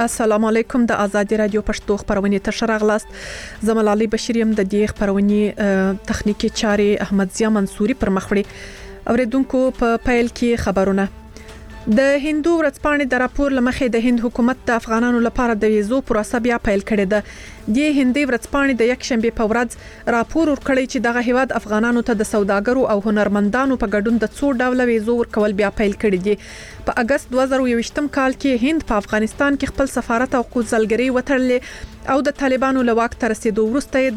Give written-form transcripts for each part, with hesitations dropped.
السلام علیکم د آزادی رادیو پښتو خبرونه ته راغلاست. زملالي بشریم د دې خبرونه تخنیکی چارې احمد ضیا منصوري پر مخ وړي. اوریدونکو په پیل کې خبرونه. د هندو ورځپاڼې د راپور لمخې د هند حکومت د افغانانو لپاره د ویزو پروسه بیا پیل کړې ده. د هندي ورځپاڼې د یک شنبه په ورځ راپور ورکړی چې دغه هیواد افغانانو ته د سوداګرو او هنرمندانو په ګډون د څو ډول ویزو ورکول بیا پیل کړی دي. په اگست 2021 کال کې هند په افغانستان کې خپل سفارت او قونسلګري وتړلې او د طالبانو له واک ته رسیدو وروسته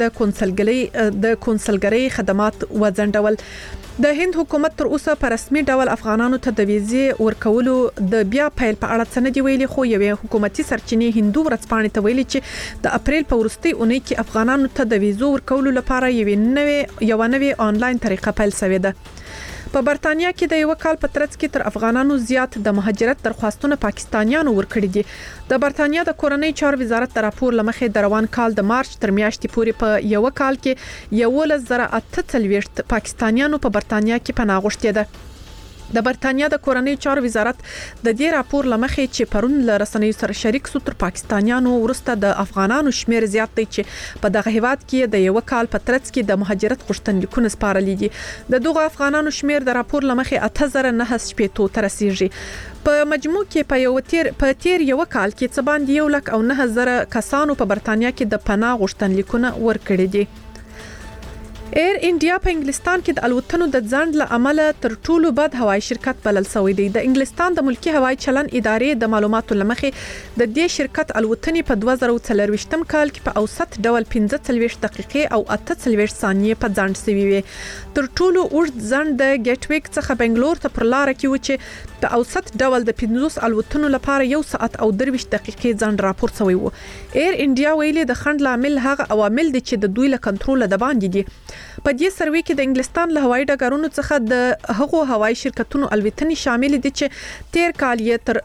د قونسلګري خدمات وځنډول. د هند حکومت تر اوسه په رسمي ډول افغانانو ته د ویزې ورکولو د بیا پیل په اړه څه نه دی ویلي، خو یوې حکومتي سرچینې هندو ورځپاڼې ته ویلي چې د اپریل په وروستۍ اونۍ کې افغانانو ته د ویزو ورکولو لپاره یو نوې آنلاین طریقه پیل شوې ده. په برتانیا کې د یو کال په ترڅ کې تر افغانانو زیات د مهاجرت درخواستونه پاکستانیانو ورکړي دي. د برتانیا د کورنۍ چارو وزارت د راپور لمخې د روان کال د مارچ تر میاشتې پورې په یو کال کې 11,840 پاکستانیانو په برتانیا کې پناه غوښتي ده. د برتانیا د کورنۍ چارو وزارت د دې راپور لمخې چې پرون له رسنیو سره شریک سو تر پاکستانیانو ورسته د افغانانو شمیر زیات دی چې په دغه هیواد کې د یو کال په ترڅ کې د مهاجرت غوښتنلیکونه سپارلي دي. د دغه افغانانو شمیر د راپور لمخې 8,900 ته رسیدي. په مجموع کې په تیر یو کال کې څه باندې 1,09,000 کسانو په برتانیا کې د پناه غوښتنلیکونه ورکړي دي. ایر انډیا په انګلستان کې د الوتنو د ځنډ له امله تر ټولو بد هوایي شرکت بلل شوی دی. د انګلستان د ملکی هوایي چلن ادارې د معلوماتو لمخې د دې شرکت الوتنې په 2024 کال کې په اوسط ډول 45 دقیقې او 48 ثانیې په ځنډ شوی وي. تر ټولو اوږد ځنډ د ګیټ ویک څخه بنگلور ته پر لار کې و چې په اوسط ډول د 50 الوتنو لپاره 1 ساعت او 23 دقیقې ځنډ راپور شوی وو. ایر انډیا ویلي د خنډ لامل هغه عوامل دي چې د دوی له کنټرول د باندې دي. په دې سروې کې د انګلستان له هوایي ډګرونو څخه د هغو هوایي شرکتونو الوتنې شامل دي چې تیر کال یې تر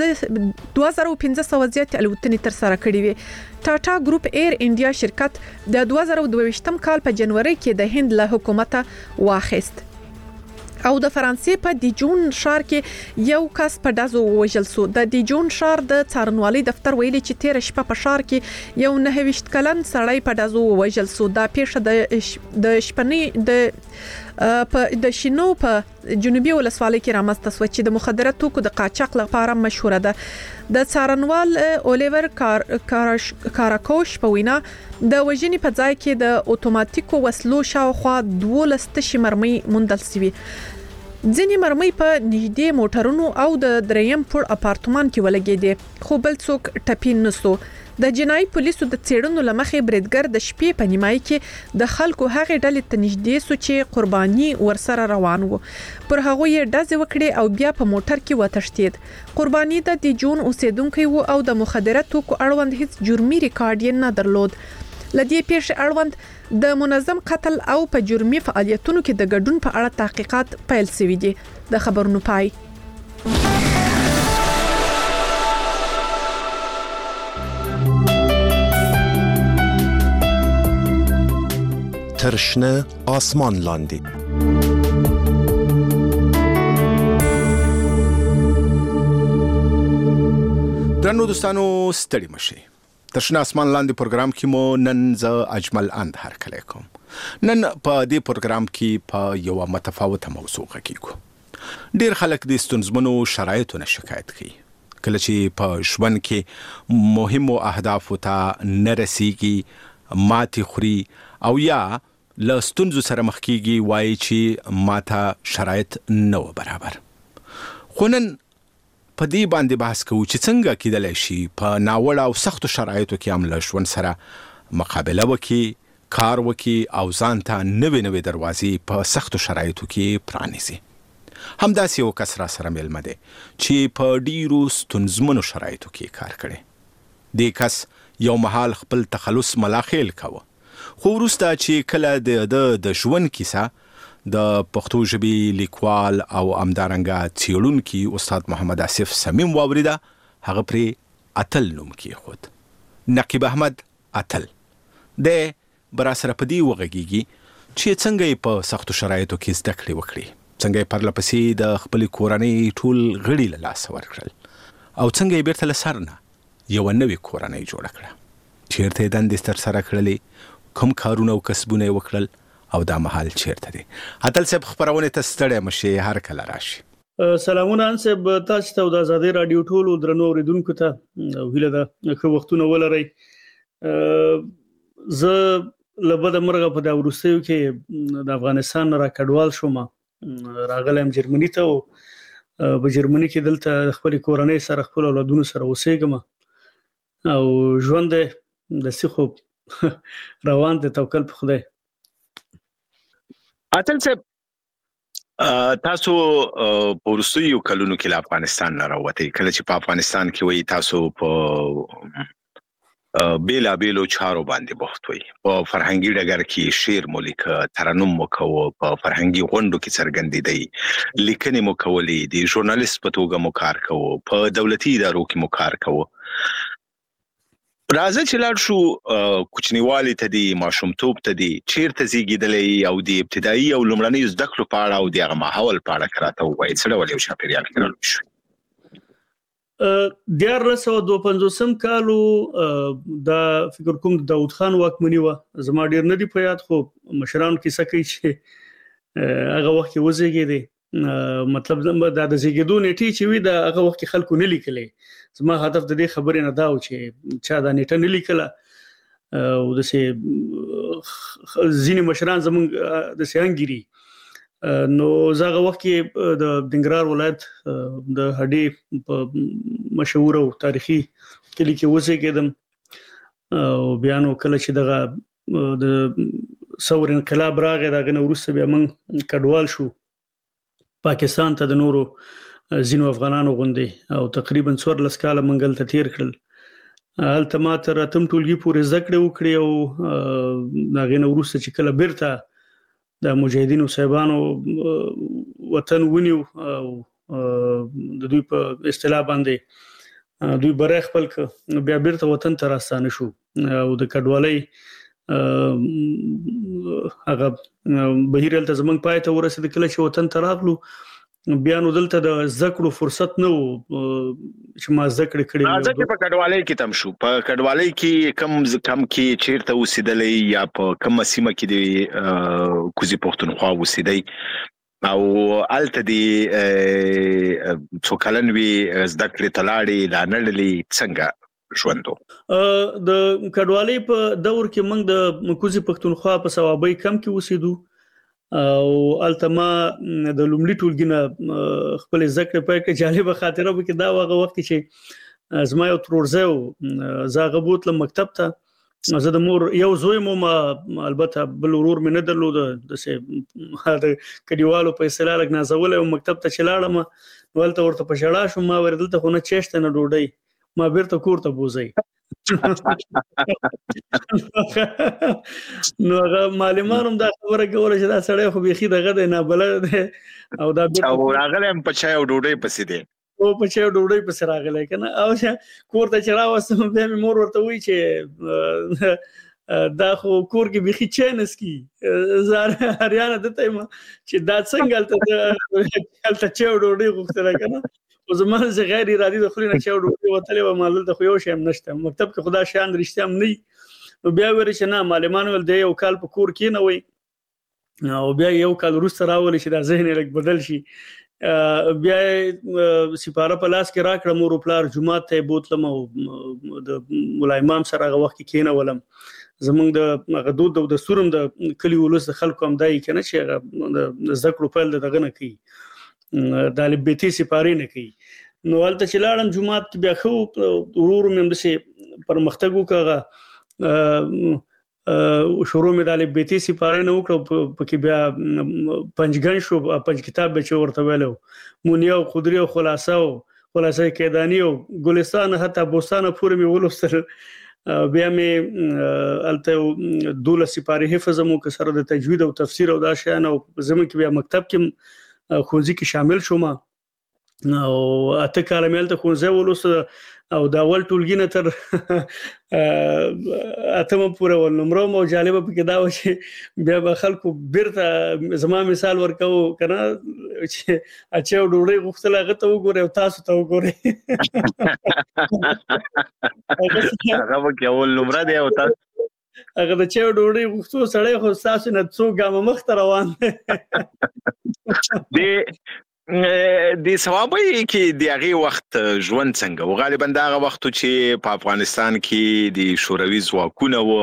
2500 زیات الوتنې تر سره کړې وي. ټاټا ګروپ ایر انډیا شرکت د 2022 کال په جنوري کې د هند له حکومت واخیست او د فرانسې په دیجون ښار کې یو کس په ډزو وژل شو. د دیجون ښار د څارنوالۍ دفتر ویلي چې تیر شپه په ښار کې یو 29 کلن سړی په ډزو وژل شو. دا پیښه د شپنې د شینو په جنوبي ولسوالۍ کې رامنځته شوه چې د مخدره توکو د قاچاق لپاره مشهوره ده. د څارنوال الیور کاراکوش په وینا د وژنې په ځای کې د اتوماتیکو وسلو شاوخوا 12 تشې مرمۍ موندل شوې. ځینې مرمۍ په نږدې موټرونو او د دریم پوړ اپارتمان کې ولګېدې، خو بل څوک ټپي نه شو. د جنایي پولیسو د څېړنو لمخې بریدګر د شپې په نیمایي کې د خلکو هغې ډلې ته نږدې شو چې قرباني ورسره روان وو. پر هغه یې ډزې وکړې او بیا په موټر کې وتښتید. قرباني د دیجون اوسیدونکی وو او د مخدره توکو اړوند هیڅ جرمي ریکارډ یې نه درلود. لدې پیښې اړوند د منظم قتل او په جرمي فعالیتونو کې د ګډون په اړه تحقیقات پیل شوي دي. د خبرونو پای. ترشنه آسمان لاندې. درنو دوستانو ستړي مشي. ترشنه آسمان لاندې پروګرام کې مو نن ز اجمل اند هرکلی کوم. نن په دې پروګرام کې په یو متفاوته موضوع غږیږو. ډیر خلک د ستونزمنو شرایطو نه شکایت کوي. کله چې په ژوند کې مهمو اهدافو ته نه رسیږي، ماتې خوري او یا له ستونزو سره مخ کیږي، وایي چې ماته شرایط نه و برابر. خو نن په دې باندې بحث کوو چې څنګه کېدلی شي په ناوړه او سختو شرایطو کې هم له ژوند سره مقابله وکړي، کار وکړي او ځان ته نوې دروازې په سختو شرایطو کې پرانیزي. همداسې یو کس را سره میلمه دی چې په ډیرو ستونزمنو شرایطو کې کار کړی. دې کس یو مهال خپل تخلص ملاخیل کوه، خو وروسته چې کله د ژوند کیسه د پښتو ژبې لیکوال او همدارنګه څېړونکي استاد محمد آصف صمیم واوریده، هغه پرې اتل نوم کېښود. نقیب احمد اتل دی به راسره په دې وغږیږي چې څنګه یې په سختو شرایطو کې زده کړې وکړي، څنګه یې پرلپسې د خپلې کورنۍ ټول غړي له لاسه ورکړل او څنګه یې بیرته له سر نه یو نوې کورنۍ جوړه کړه. چیرته یې دندې ترسره کړلې، کوم کارونه او کسبونه یې وکړل او دا مهال چیرته دی؟ اتل صاحب خبرونه ته ستړی مشي، هر کله راشي. سلامونه انسب تاسو ته د آزادۍ رادیو ټولو درنو اوریدونکو ته ویله ده که وختونه ولرئ. زه لبد مرغه په دا وروستیو کې د افغانستان را کډوال شوم، راغلم جرمني ته او په جرمني کې دلته خپل کورنۍ سره خپل اولادونو سره اوسېږم او ژوند د سیخو روان دي، توکل په خدای. اتل صاحب تاسو په وروستیو کلونو کې له افغانستان نه راوتئ، کله چې په افغانستان کې وایي تاسو په بیلابیلو چارو باندې بوخت وئ، په فرهنګي ډګر کې شعر مو لیکه، ترنم مو کوه، په فرهنګي غونډو کې څرګندېدئ، لیکنې مو کولې، د ژورنالیست په توګه مو کار کوه، په دولتي ادارو کې مو کار کوه. راځه چې لاړ شو کوچنیوالي ته دی، ماشومتوب ته دی، چیرته زیږېدلی او د ابتدایي او لومړنیو زده کړو په اړه او د هغه ماحول په اړه راته ووایئ. څه ډول یو چاپېریال کې رالوی شوئ؟ 1952 کالو دا فکر کوم د داود خان واکمني وه، زما ډیر نه دی په یاد، خو مشرانو کیسه کوي چې هغه وخت کې وزېږېدی. مطلب دا د زیږېدو نیټې چې وي د هغه وخت کې خلکو نه لیکلې. زما هدف د دې خبرې نه دا و چې چا دا نیټه نه لیکله او داسې ځینې مشران زموږ داسې انګیري. نو زه هغه وخت کې د ننګرهار ولایت د هډې په مشهور او تاریخي کلي کې اوسېږم او بیا نو کله چې دغه د ثور انقلاب راغی، دغه نه وروسته بیا موږ کډوال شو پاکستان ته د نورو ځینو افغانانو غوندې او تقریبا 14 کاله موږ هلته تیر کړل. هلته ما تر 8م ټولګي پورې زده کړې وکړې او د هغې نه وروسته چې کله بیرته د مجاهدینو صاحبانو وطن ونیو او د دوی په اصطلاح باندې دوی بری خپل کړ، بیا بیرته وطن ته راستانه شو او د کډوالۍ هغه بهیر هلته زموږ پای ته ورسېد. کله چې وطن ته راغلو بیا نو دلته د زده کړو فرصت نه و چې ما زده کړې کړې. راځه چې په کډوالۍ کې تم شو. په کډوالۍ کې کم کې چیرته اوسېدلی یا په کومه سیمه کې د کوزي پښتونخوا اوسېدی او هلته دې څو کلن وي زده کړې ته لاړې لا نړلې، څنګه ژوند و؟ د کډوالۍ په دور کې موږ د کوزي پښتونخوا په صوابۍ کم کې اوسېدو او هلته ما د لومړي ټولګي نه خپلې زده کړې پیل کړې. جالبه خاطره به کې دا هغه وخت کې چې زما یو ترورزی و، زه هغه بوتلم مکتب ته. زه د مور یو زوی مو، البته بل ورور مې نه درلوده، داسې د کلیوالو په اصطلاح لږ نازولی وم. مکتب ته چې لاړم نو هلته ورته په ژړا شوم، ما ویل دلته خو نه چیشته نه ډوډۍ، ما بیرته کور ته بوځئ. نو هغه معلمان هم دا خبره کوله چې دا سړی خو بیخي دغه دی، نابلده دی او دا راغلی هم په چای او ډوډۍ پسې دی او په چای او ډوډۍ پسې راغلی که نه. او کور ته چې راوستم بیا مې مور ورته وایي چې دا خو کور کې بیخي چای نه څکي. زه حیرانه دته یم چې دا څنګه هلته چای او ډوډۍ غوښتله که نه. خو زما غیر ارادي د خولې نه چای او ډوډۍ وتلې وه، ما دلته خو یو شی هم نشته، مکتب کې خو دا شیان رښتیا هم نه وي. نو بیا ویل چې نه، معلمان ویل دی یو کال په کور کېنوئ او بیا یو کال وروسته راولئ چې دا ذهن یې لږ بدل شي. بیا سپاره په لاس کې راکړه، مور و پلار جومات ته یې بوتلم او د ملا امام سره هغه وخت کې کېنولم. زمونږ د هغه دود او دستور هم د کلي ولس د خلکو هم دا یي که نه چې هغه د زده کړو پیل د دغه نه کوي، د الفبېتي سپارې نه کوي. نو هلته چې لاړم جومات کې بیا ښه ورو ورو مې همداسې پرمختګ وکړه. شروع مې د الفبېتي سپارې نه وکړه، پکې بیا پنجګن شو، پنج کتاب به چې ورته ویلی و، مونیه او خدري او خلاصه او خلاصه کیداني او ګلستان حتی بوستانه پورې مې ولوستل. بیا مې هلته 12 سپارې حفظ هم وکړه سره د تجوید او تفسیر او دا شیان. او زموږ کې بیا مکتب کې ښوونځي کې شامل شوم او 8 کاله مې هلته ښوونځی ولوسته او د اول ټولګي نه تر 8مه پورې ولنمره وم. او جالبه پکې دا وه چې بیا به خلکو بیرته زما مثال ورکوو که نه، چې اچو ډوړې غوښتل هغه ته وګورئ او تاسو ته وګورئ هغه وکي اول نمبر دی او تاسو هغه د چا ډوړې غوښتو سړی خو تاسو نه څو ګام مخ ته روان دی د ثوابي کې د هغه وخت ژوند څنګه او غالبا دا هغه وخت چې په افغانستان کې د شوروي ځواکونه او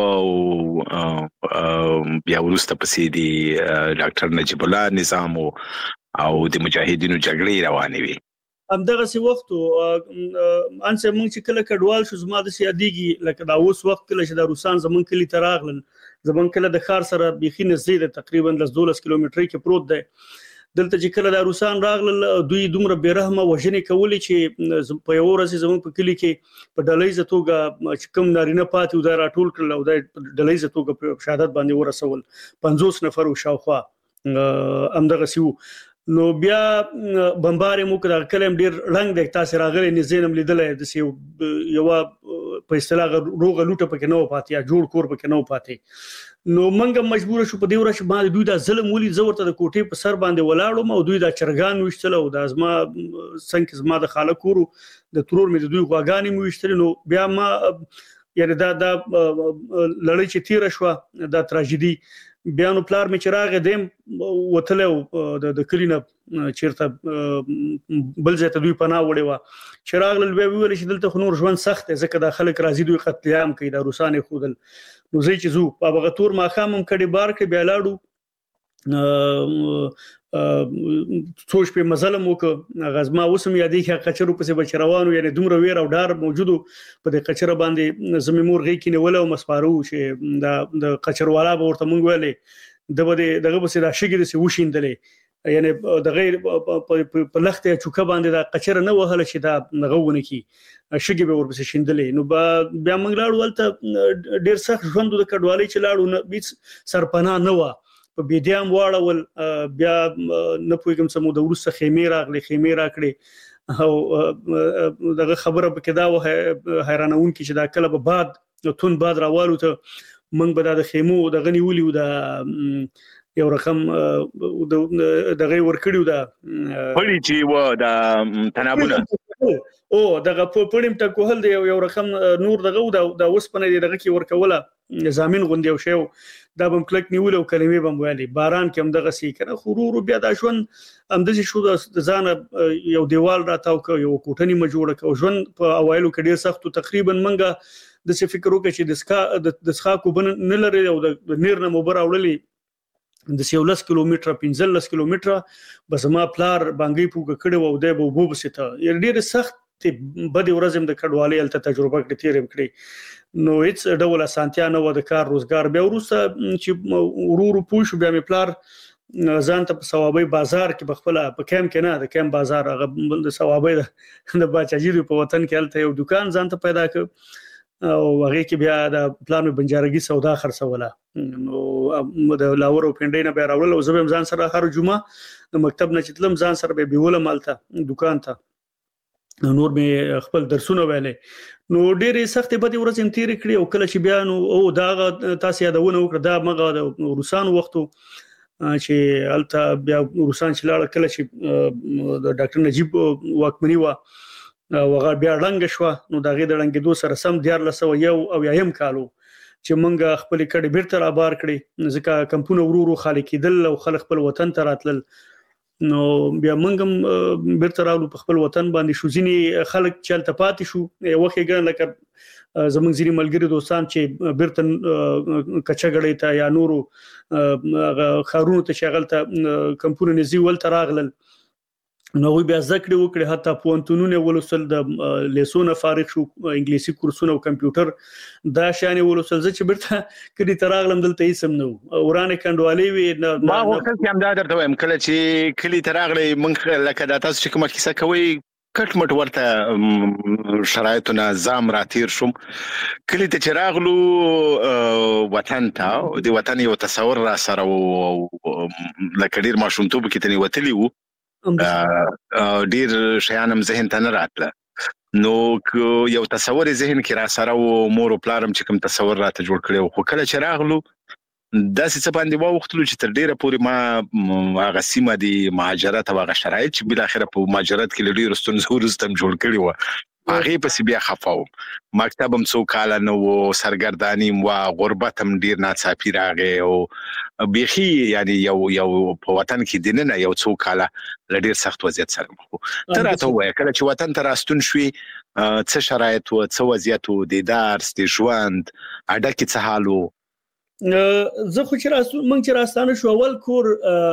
بیا وروسته پسې د ډاکټر نجیب الله نظام او د مجاهدینو جګړې روانې وي همدغه سی وخت انسه مونږ چې کله کډوال شو زما د سیادیږي لکه دا اوس وخت کله چې د روسان زمون کلی تراغلن زمون کله د خار سره بيخي نزدې تقریبا 12 کیلومتر کې پروت دی دلته چې کله د روسان راغلل دوی دومره بیرحمه وژنې کولې چې په یو ورځ زمون په کلی کې په ډلېزه توګه چې کوم نارینه پاتې و دا راټول کړل او د ډلېزه توګه په شهادت باندې ورسول 50 نفر او شاوخوا همدغه سیو نو بیا بمبارې مو کړه کلم ډیر رنگ د تاسو راغلي نزینم لیدلې د یو په اصطلاح روغه لوټه پکې نو پاتې یا جوړ کور پکې نو پاتې نو منګه مجبور شو په دې ورځ باندې دوی دا ظلم ولي زورته د کوټې په سر باندې ولاړو او دوی دا چرګان وشتل او د ازما څنګه زما د خاله کورو د ترور مې د دوی غواګانی مو وشتل نو بیا ما یعنی دا لړۍ چې تیر شو دا تراژیدي بیا نو پلار می چراغ دیم وتلو د کلینه چیرته بل ځای ته دوی پناه وړي وا چراغ ل ویل چې دلته نور ژوند سخت ځکه د خلک راځي دوی قتل عام کوي د روسانه خودل نو زی چې زو په بغتور ما خامم کډي بار کې بیا لاړو څوش په مزلم وک غزما وسم یادې کې قچرو پسې بچروانو یعنی دومره ویر او ډار موجودو په دې قچره باندې زمي مور غي کې نیول او مسپارو چې د قچروالا به ورته مونږ ویلې دغه پسې دا شګې د وشیندلې یعنی د غیر په لخته چوکه باندې دا قچره نه وهله چې دا نغونه کی شګې به ورپسې شیندلې نو بیا مونږ لاړو ولته ډیر سخت ژوند د کډوالۍ چې لاړو نه بیت سرپنا نه و په بيدیام واړول بیا نه پوهیږم سمو د ورسره خیمه راکړي او دغه خبره به کدا و حیرانون کې چې دا کله به بعد تون بعد راوالو ته منګ به د خیمو د غنی ولي د یو رقم دغه ورکړیو دا پړی چې و د تنابونه او دغه پړیم ټکوهل دی یو رقم نور دغه د وسپنه دغه کې ورکوله زمين غوندي او شیو دا بم کلک نیول او کلمې بم ویلي باران کې هم دغه سي کنه خورور بیا دا ژوند هم د شو د ځان یو دیوال راتاو کو یو کوټنی مجوړه کو ژوند په اوایلو کې ډیر سخت تقریبا منګه د څه فکر وکړي چې د ښا کو بن نه لري او د نیر نه مبر اورلي د 16 کیلومتره 15 کیلومتره بس ما پلار بانګي پوګه کړو او د بوب سته ډیر سخت بده ورځم د کډوالۍ الته تجربه کړې تیرم کړې نو هیڅ ډول اسانتیا نه و د کار روزګار بیا ورسته چې ورور پوښ بیا مې پلار ځان ته په ثوابي بازار کې بخپله په کیم کې نه د کیم بازار هغه د ثوابي د باچاجيري په وطن کې الته یو دکان ځان ته پیدا کړ او هغه کې بیا د پلان بنجارګي سودا خرڅوله نو د لاور او پنډې نه بیا راول او زبم ځان سره هر جمعه د مکتب نه چتلم ځان سره به بیوله مالته دکان ته نور به خپل درسونه ویلې نو ډېرې سختې بدې ورځې تیر کړې او کله چې بیا نو او دا تاسو یادونه وکړه دا مغه د روسانو وختو چې الته بیا روسان چې لاړ کله چې د ډاکټر نجیب واکمنی و وغه بیا رنګ شو نو دا غي د رنګ دو سره سم 1401 او یم کالو چې مونږ خپل کډې بیرته را بار کړې ځکه کمپونه ورورو خالق کېدل او خلک خپل وطن ته راتلل نو بیا منګم بیرته راولو په خپل وطن باندې شو ځینی خلک چلته پاتې شو وخت یې ګڼ لکه زمونږ ځینی ملګری دوستان چې بیرته کچګړې ته یا نورو خارونو ته شغل ته کمپونه نزی ول تراغلل نو بیا ذکر وکړي حتی پونتونونه ولوسل د لیسونه فارغ شو انګلیسي کورسونه او کمپیوټر دا شانه ولوسل چې بیرته کړي تراغلم دلته یې سم نو ورانه کندوالي وي ما وخت کې هم دا درته وایم کله چې کلی تراغلي منخ لکه د تاسو چې کومه کیسه کوي کټمټ ورته شرایطونه نظام راتیر شوم کلی ته چراغلو وطن ته د وطن یو تصور را سره لکه ډیر ماشومتوب کې تني وتلی وو ډیر شیانم ذهن ته نه راتله نو یو تصور ذهن کې را سره و مور او پلارم چې کوم تصور راته جوړ کړو خو کله چې راغلو دا څه باندې وختلو چې تر ډیره پورې ما هغه سیمه دي مهاجرت او هغه شرایط چې بل اخر په مهاجرت کې ډیر ستونزې ورستم جوړ کړی و هغه په بیا خفاو مکتب هم څو کال نه و سرګردانی و غربت هم ډیر ناڅاپي راغی او بيخي یعنی یو په وطن کې دینه یو څو کال ډیر سخت وضعیت سره مخ تر راته وای کله چې وطن ته راستون شوي څه شرایط و څه وضعیت و د درس د ژوند اډه کې څه حالو زه خو چې مونږ چې راستانه شو اول کور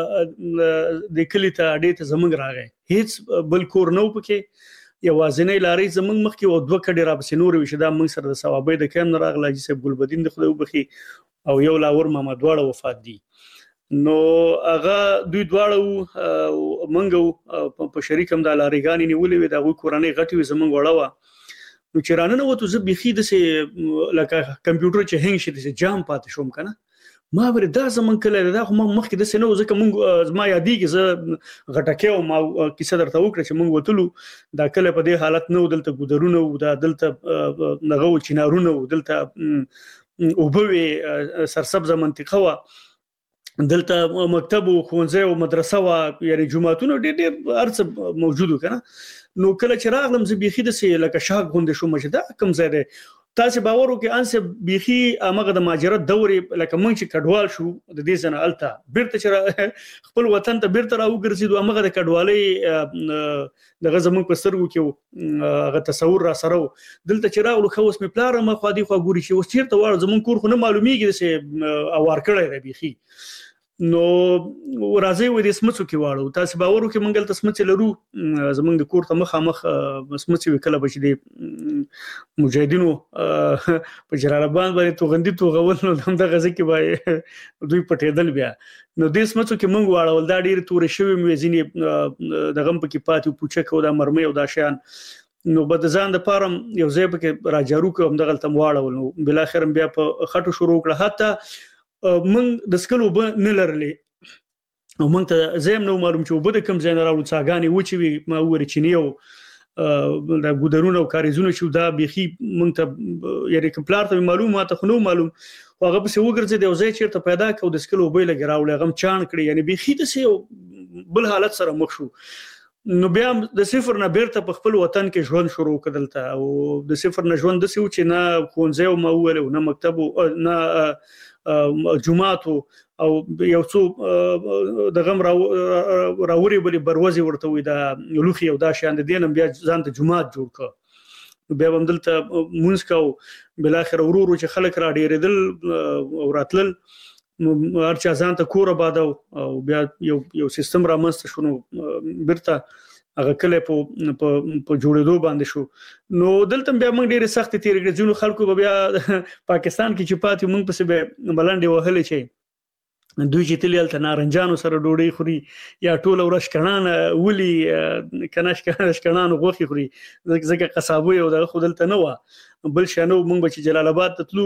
د کلی ته اډې ته زمونږ راغی هیڅ بل کور نو پکې یوازینې لارې زمونږ مخکې او دوه کډې را پسې نور وشه دا مونږ سره د ثوابې د کم نه راغله چې صاحب ګلبدین د خدای وبخي او یو لاور محمد واړه وفات دي نو هغه دوی دواړه مونږ په شریک هم د لارېګانی نیولې وي دا کورانه غټي زمونږ وړه نو چې رانه وته زه بيخي د سه لکه کمپیوټر چې هنګ شي د جام پات شوم کنه ما ور دا زمون کله دا خو مخکې د سينو ځکه مونږ ما یادېږي زه غټکه او ما کیسه درته وکړه چې مونږ وتلو دا کله په دې حالت نو دلته ګودرونه او دا دلته نغو چینارونه او دلته وبوي سرسبزه منطقه وا دلته مکتب او ښوونځي او مدرسه وا یعنی جمعهتون ډېر ارڅ موجود کنه نو کله چې راغلم زه بيخي د سه لکه شاک غوند شو مشه دا کم ځای تاسو باور وکي انسه بيخي امغه د ماجرت دوري لکه مونږ چې کډوال شو د دې سنه الته بیرته چې خپل وطن ته بیرته راوګرځیدو امغه د کډوالۍ د غزمون په سترګو کې هغه تصور را سره دلته چې راغلو خو اوس می پلار ما خو دي خو ګوري چې اوس چیرته واره زمون کور خو نه معلومیږي چې اوار کړی دی بيخي نو راځي و دې سمڅو کې واړو تاسو باور وکي مونږ ته سمڅ لرو زمونږ د کور ته مخامخ سمڅ وکړه بچ دي مجاهدینو په جلال آباد باندې توغندي توغول نو هم د غزه کې وای دوی پټېدل بیا نو دې سمڅو کې مونږ واړول دا ډیر تور شوی مې د غم پکې پاتې پوچه کو دا مرمۍ او دا شان نو بد ځان د پارم یو ځای پکې راجارو کوم دغه تم واړول نو بل اخر بیا په خټو شروع کړه حتی من د سکلو نه لرلې او مونږ ته زم نو معلوم چې وبد کم ځای نه راوړو څاګانی و چې ما ور چینیو د ګودرونو او کاریزونو چې دا بيخي مونږ ته یعنی کمپلار ته معلومات خو نو معلوم هغه په څه وګرځي د ځای چیرته پیدا کو د سکلو به لګراوړل غم چان کړی یعنی بيخي د څه بل حالت سره مخ شو نو بیا د صفر نه بیرته په خپل وطن کې ژوند شروع کړل ته او د صفر نه ژوند د څه چې نه ښوونځي او مول نه مکتب نه جمعات او یو څو د غم راوري بلی بروزي ورته وي دا لوخي او دا شان د دینم بیا ځان ته جمعات جوړ کړ بیا هم دلته مونږ کو بل اخر ورورو چې خلک را ډیرېدل او راتلل نو ارچا ځان ته کور آباد او بیا یو سیستم را مست شونو برته هغه کله په جوړېدو باندې شو نو دلته بیا موږ ډېر سخت تیر کړو ځینو خلکو بیا پاکستان کې چې پاتې موږ پسې به ملانډې وهلې شي دوی چې تل یلته نارنجانو سره ډوډۍ خوري یا ټول ورش کنان ولي کنان غوخي خوري ځکه قصابوي او د خودلته نه و بل شانو موږ چې جلال آباد تلو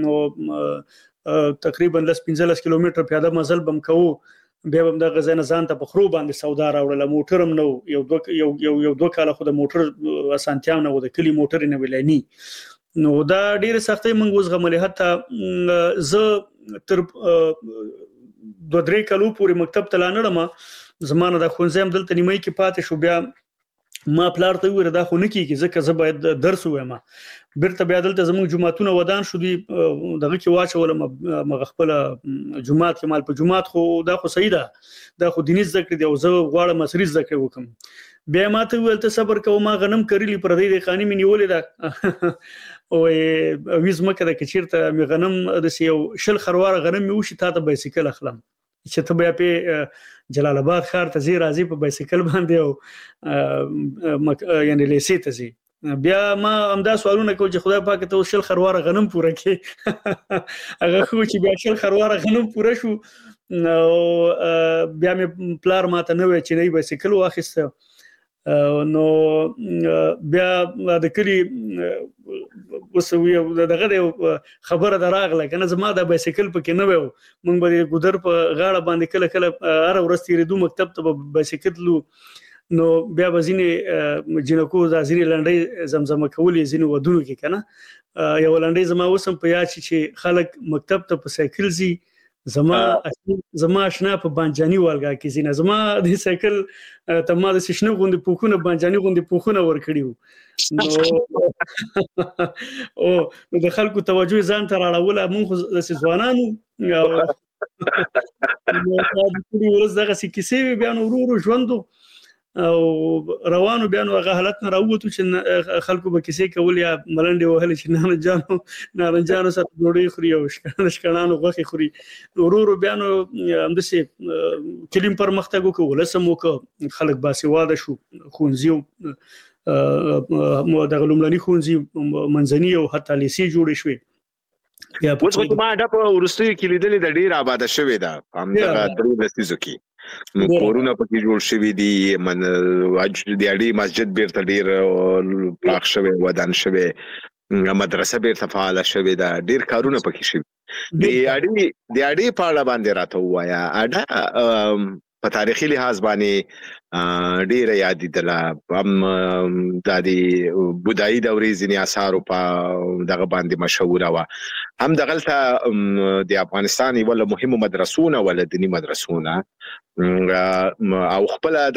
نو تقریبا 15 کیلومتر پیاده مزل بم کوو بیا هم د غزنه ځان ته په خرو باندې سودا راوړل موټرم نو یو دوه کاله خو د موټر اسانتیا نه و د کلی موټر نه ولانی نو دا ډیره سختي منغ وز غمله حتی ز تر 2-3 کالو پورې مکتب ته لانړم زمانه د خونځم دلته نیمه کې پاتې شو بیا ما پلار ته وره دا خو نه کیږي ځکه زه باید درس وایم بیرته بیا دلته زموږ جمعهتون ودان شو دي دغه کې واچول مغخپل جمعات کې مال په جمعات خو دا خو صحیح ده دا خو دیني ذکر دی او زه غواړم مصری ذکر وکم بیا ماته ویل ته صبر کوه ما غنم کړلی پر دې خاني مې نیولې ده او ویز مکه د کچیرته می غنم د یو شل خروار غنم می وشي ته بایسیکل اخلم چې ته بیا په جلال آباد ښار ته زی راځي په بایسیکل باندې او یعنی لیسې ته زی بیا ما همدا سوالونه کوم چې خدای پاک ته شل خروار غنم پوره کړي هغه خو چې بیا شل خروار غنم پوره شو بیا مې پلار ماته نو چې نه بایسیکل واخیسته نو بیا د کلی وسوي دغه خبره دراغله کنه زما د بایسیکل پکې نه و مونږ به ګودر په غاړه باندې کله کله هر ورځ تیرېدو مکتب ته بایسیکل لو نو بیا وزینې جنکو ځینې لنډۍ زمزمه کولې ځینې ودونو کې کنه یو لنډۍ زما وسم په یاد چې خلک مکتب ته په سایکل زی زما آشنا په بانجاني والګه کې زینه زما د سایکل ته ما د سشنه غوندې پوخونه بانجاني غوندې پوخونه ور کړیو نو او د خلکو توجه ځان ته راړوله مونږ د ځوانانو نو دا د ورځ دغه کیسې بیا نو ورو ژوندو او روانو بیا نو هغه حالت نه راووتو چې خلکو به کیسې کول یا ملنډي وهل چې نارنجانو سره ډوډۍ خوري او شکانانو غوښه خوري ورو بیا نو همدسه کلیم پرمختګ وکول سمو خلک باسواده شو خونځیو د غلملني خونځي منځني او حتی لیسي جوړ شوې یا په ما دا په ورستي کې لیدل د ډیر آباد شوې ده هم دا درو لسیزو کې کورونه پکې جوړ شوې دي من د اړې مسجد بیرته ډیر پراخ شوی ودان شوی مدرسه بیرته فعال شوی دا ډیر کارونه پکې شوی د اړې په اړه باندې راته وایا اډه په تاریخي لحاظ باندې ډیر یاد دي د بودایي دورې ځینې آثار په دغه باندې مشهور و هم دغلته د افغانستان یو له مهمو مدرسونه ول دینی مدرسونه او خپل د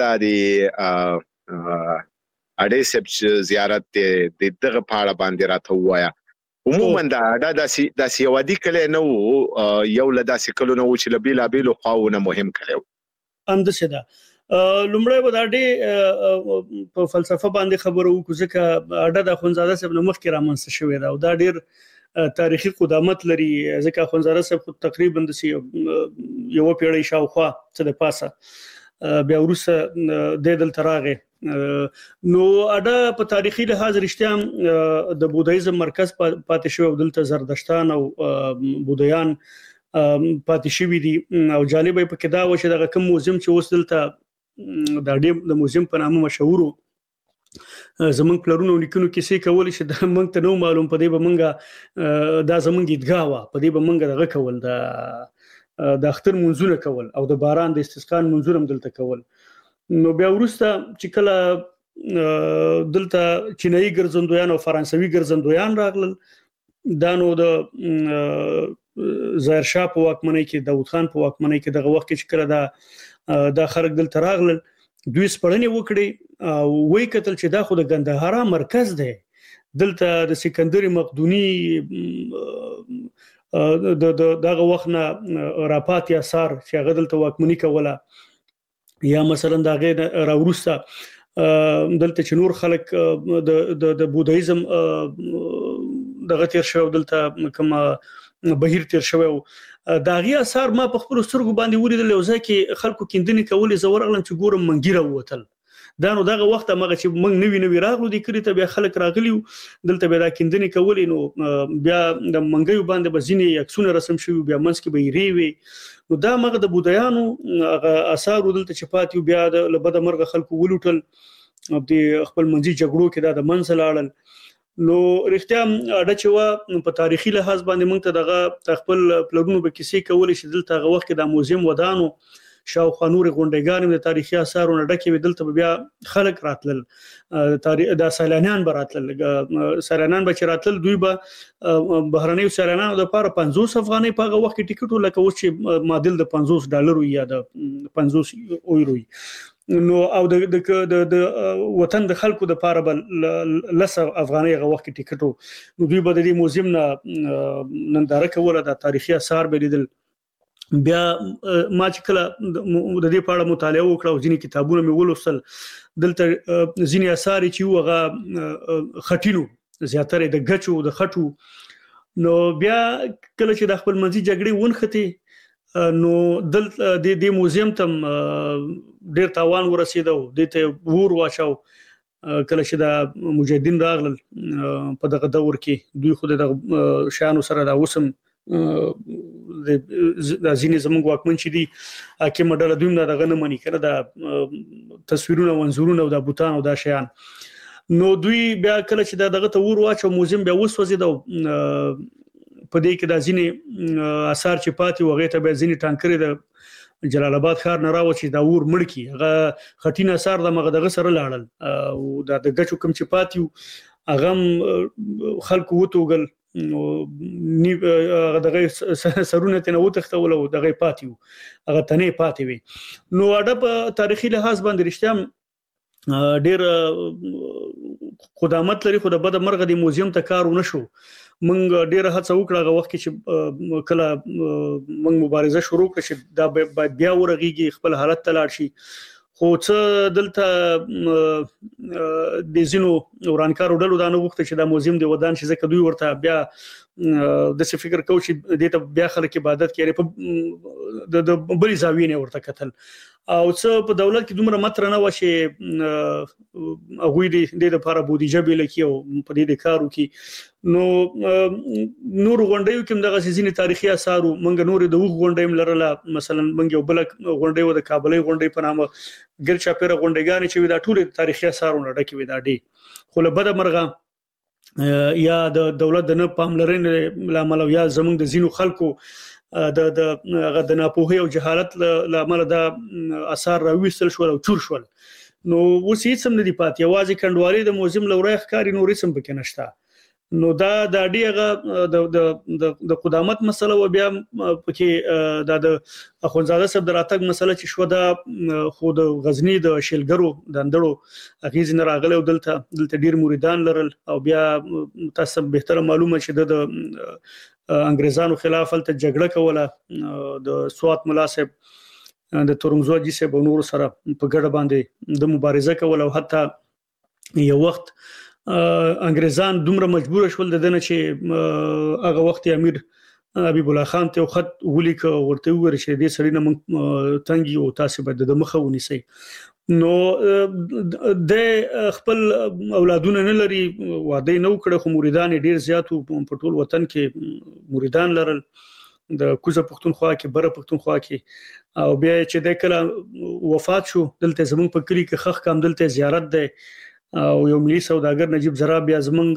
اړې سب زیارت د دغه پاړه باندې راته وایا عموما دا داسې ودی کله نو یو له داسې کلو نو چې لبیلا بیلو خواونه مهم کړو اندشه ده لومړی به دا ډېر په فلسفه باندې خبرو وکړو ځکه اډه د خونزاده صاحب نو مخکې رامنځته شوې ده او دا ډېر تاریخي قدامت لري ځکه خونزاده صاحب تقریبا د یو پیړۍ شاوخوا څه د پاسه بیا وروسته د دلته راغی نو اډه په تاریخي لحاظ رښتیا د بودایزم مرکز پاتې شو دلته زردشتان او بودایان پاتې شوی دي او جالب په کې دا و چې دغه کوم موزیم چې اوس دلته د موزیم په نامه مشهورو زمونږ پلرونو لیکونو کې څه کول چې د مونږ ته نو معلوم پدې به مونږه دا زمونږ ایدګا و پدې به مونږه دغه کول د اختر منځونه کول او د باران د استسقا منځونه دلته کول نو بیا ورسته چې کله دلته چینایي ګرځندویان او فرانسوي ګرځندویان راغلل دا نو د ظاهر شاه په واکمنۍ کې داوود خان په واکمنۍ کې دغه وخت چې کله دا خلک دلته راغلل دوی سپړنې وکړي او وایي کتل چې دا خو د ګندهارا مرکز دی دلته د سکندر مقدوني دغه وخت نه راپاتې اثار چې هغه دلته واکمنۍ کوله یا مثلا دغه راورسته دلته چې نور خلک د بودایزم دغه تیر شو دلته کوم بهیر تیر شوی داغي اثر ما په خپل سترګو باندې ولیدل او ځکه خلکو کیندنې کولې زور غلم چې ګورم منګیره وتل دا نو دغه وخت مګه چې موږ نوی راغلو د کړی ته بیا خلک راغلی دلته بیا د کیندنې کولې نو بیا د منګیو باندې بزینې یکسونه رسم شوی بیا منځ کې به ریوي نو دا مګه د بودایانو اثر دلته چپاتیو بیا د لبد مرغ خلکو ولوټل د خپل منځي جګړو کې دا د منځل اړل نو رښتیا اډچوا په تاریخي لحاظ باندې موږ ته دغه خپل پلانونو به کیسې کولې چې دلته هغه وخت د موزیم ودانو شاوخوا نور غونډګان د تاریخي آثارونو ډکه دلته بیا خلک راتلل د سیلانیان براتل سیلانیان به راتلل دوی به بهرنۍ سیلانیانو د لپاره 50 افغانۍ په هغه وخت کې ټیکټ لکه اوس چې معادل د $50 یا د 50 یورو نو او د وطن د خلکو د لپاره بل لسه افغانۍ هغه وخت کې ټیکټو نو دوی به د موزیم نه ننداره کوله د تاریخي آثار به لیدل بیا ما چې کله د دې په اړه مطالعه وکړه او ځینې کتابونه مې ولوستل دلته ځینې آثار چې هغه خټینو زیاتره د غچو د خټو نو بیا کله چې د خپل منځي جګړې ونخته نو د موزیم ته ډیر تاوان ورسېدو دته ور واچاو کله چې د مجاهدین راغلل په دغه دور کې دوی خو د شانو سره د اوسم د ځینې زموږ واکمن چې دي حاکم ډله دوی نه دغه نه مني کنه د تصویرونه منظورونه او د بوتان او د شیان نو دوی بیا کله چې دغه ته ور واچو موزیم بیا وسوځیدو په دې کې د ځینې آثار چې پاتې وغه ته به ځینې ټانکرې د جلال آباد ښار نه راوچی دا ور مړکی هغه خټین اثر د مغدغه سره لاړل او د غچو کم چې پاتیو هغه خلکو وټوګل دغه سرونه ته نو تختول او دغه پاتیو هغه تنه پاتې وي نو اډه په تاریخي لحاظ باندې رښتیا ډېر قدامت لري خو د بده مرغه د موزیم ته کار ونشو مونږ ډېر هڅه وکړه هغه وخت چې کله مونږ مبارزه شروع کړه چې دا بیا ورغیږي خپل حالت ته لاړ شي خو څه دلته د زینو ورانکارو ډلو دا نه وخت چې دا موزیم دی ودان شي ځکه دوی ورته بیا د څه فکر کوي چې د ته بیا خلک عبادت کوي په د بلې زاویې نه ورته کتل او څه په دولت کې دومره متر نه و چې هغه د لپاره بودیجه بیل کی او په دې کارو کې نو نور غونډیو کې دغه سيزي تاریخي آثار مونږ نور د وغ غونډې لرله مثلا مونږ یو بل غونډې و د کابلې غونډې په نامه ګرچا پیره غونډګانې چې دا ټول تاریخي آثارونه ډکې وي دا ډي خو له بده مرغه یا د دولت د نه پاملرنې لامل یا زمونږ د زینو خلکو د ناپوهۍ او جهالت لامل دا اثر راويستل شو او چور شول نو وسې سم نه دی پات یوازې کندوالي د موزیم لوري ښکاری نورې سم پکې نشته نو دا د ډیغه د قدامت مسله و بیا پکې د اخونزاده صاحب دراتګ مسله چې شو دا خو د غزنی د شلګرو د اندړو اغیز نه راغله دلته ډیر مریدان لرل او بیا تاسو به معلومه چې د انګريزانو خلاف ته جګړه کوله د سوات مناسب د تورنګزوجي سه بنور سره په ګډه باندې د مبارزه کوله او حتی یو وخت انګريزان دومره مجبور شول دنه چې هغه وخت امیر حبیب الله خان ته خط ولیک ورته وره چې دې سړی نه تنګي او تاسو به د مخه ونیسي نو د خپل اولادونه نه لري واده نو کړه خو مریدان ډیر زیاتو په ټول وطن کې مریدان لرل د کوزه پښتونخوا کې بره پښتونخوا کې او بیا چې د کله وفات شو دلته زمونږ په کلی کې خخ کام دلته زیارت ده او یو ملي سوداګر نجیب زرا بیا زمونږ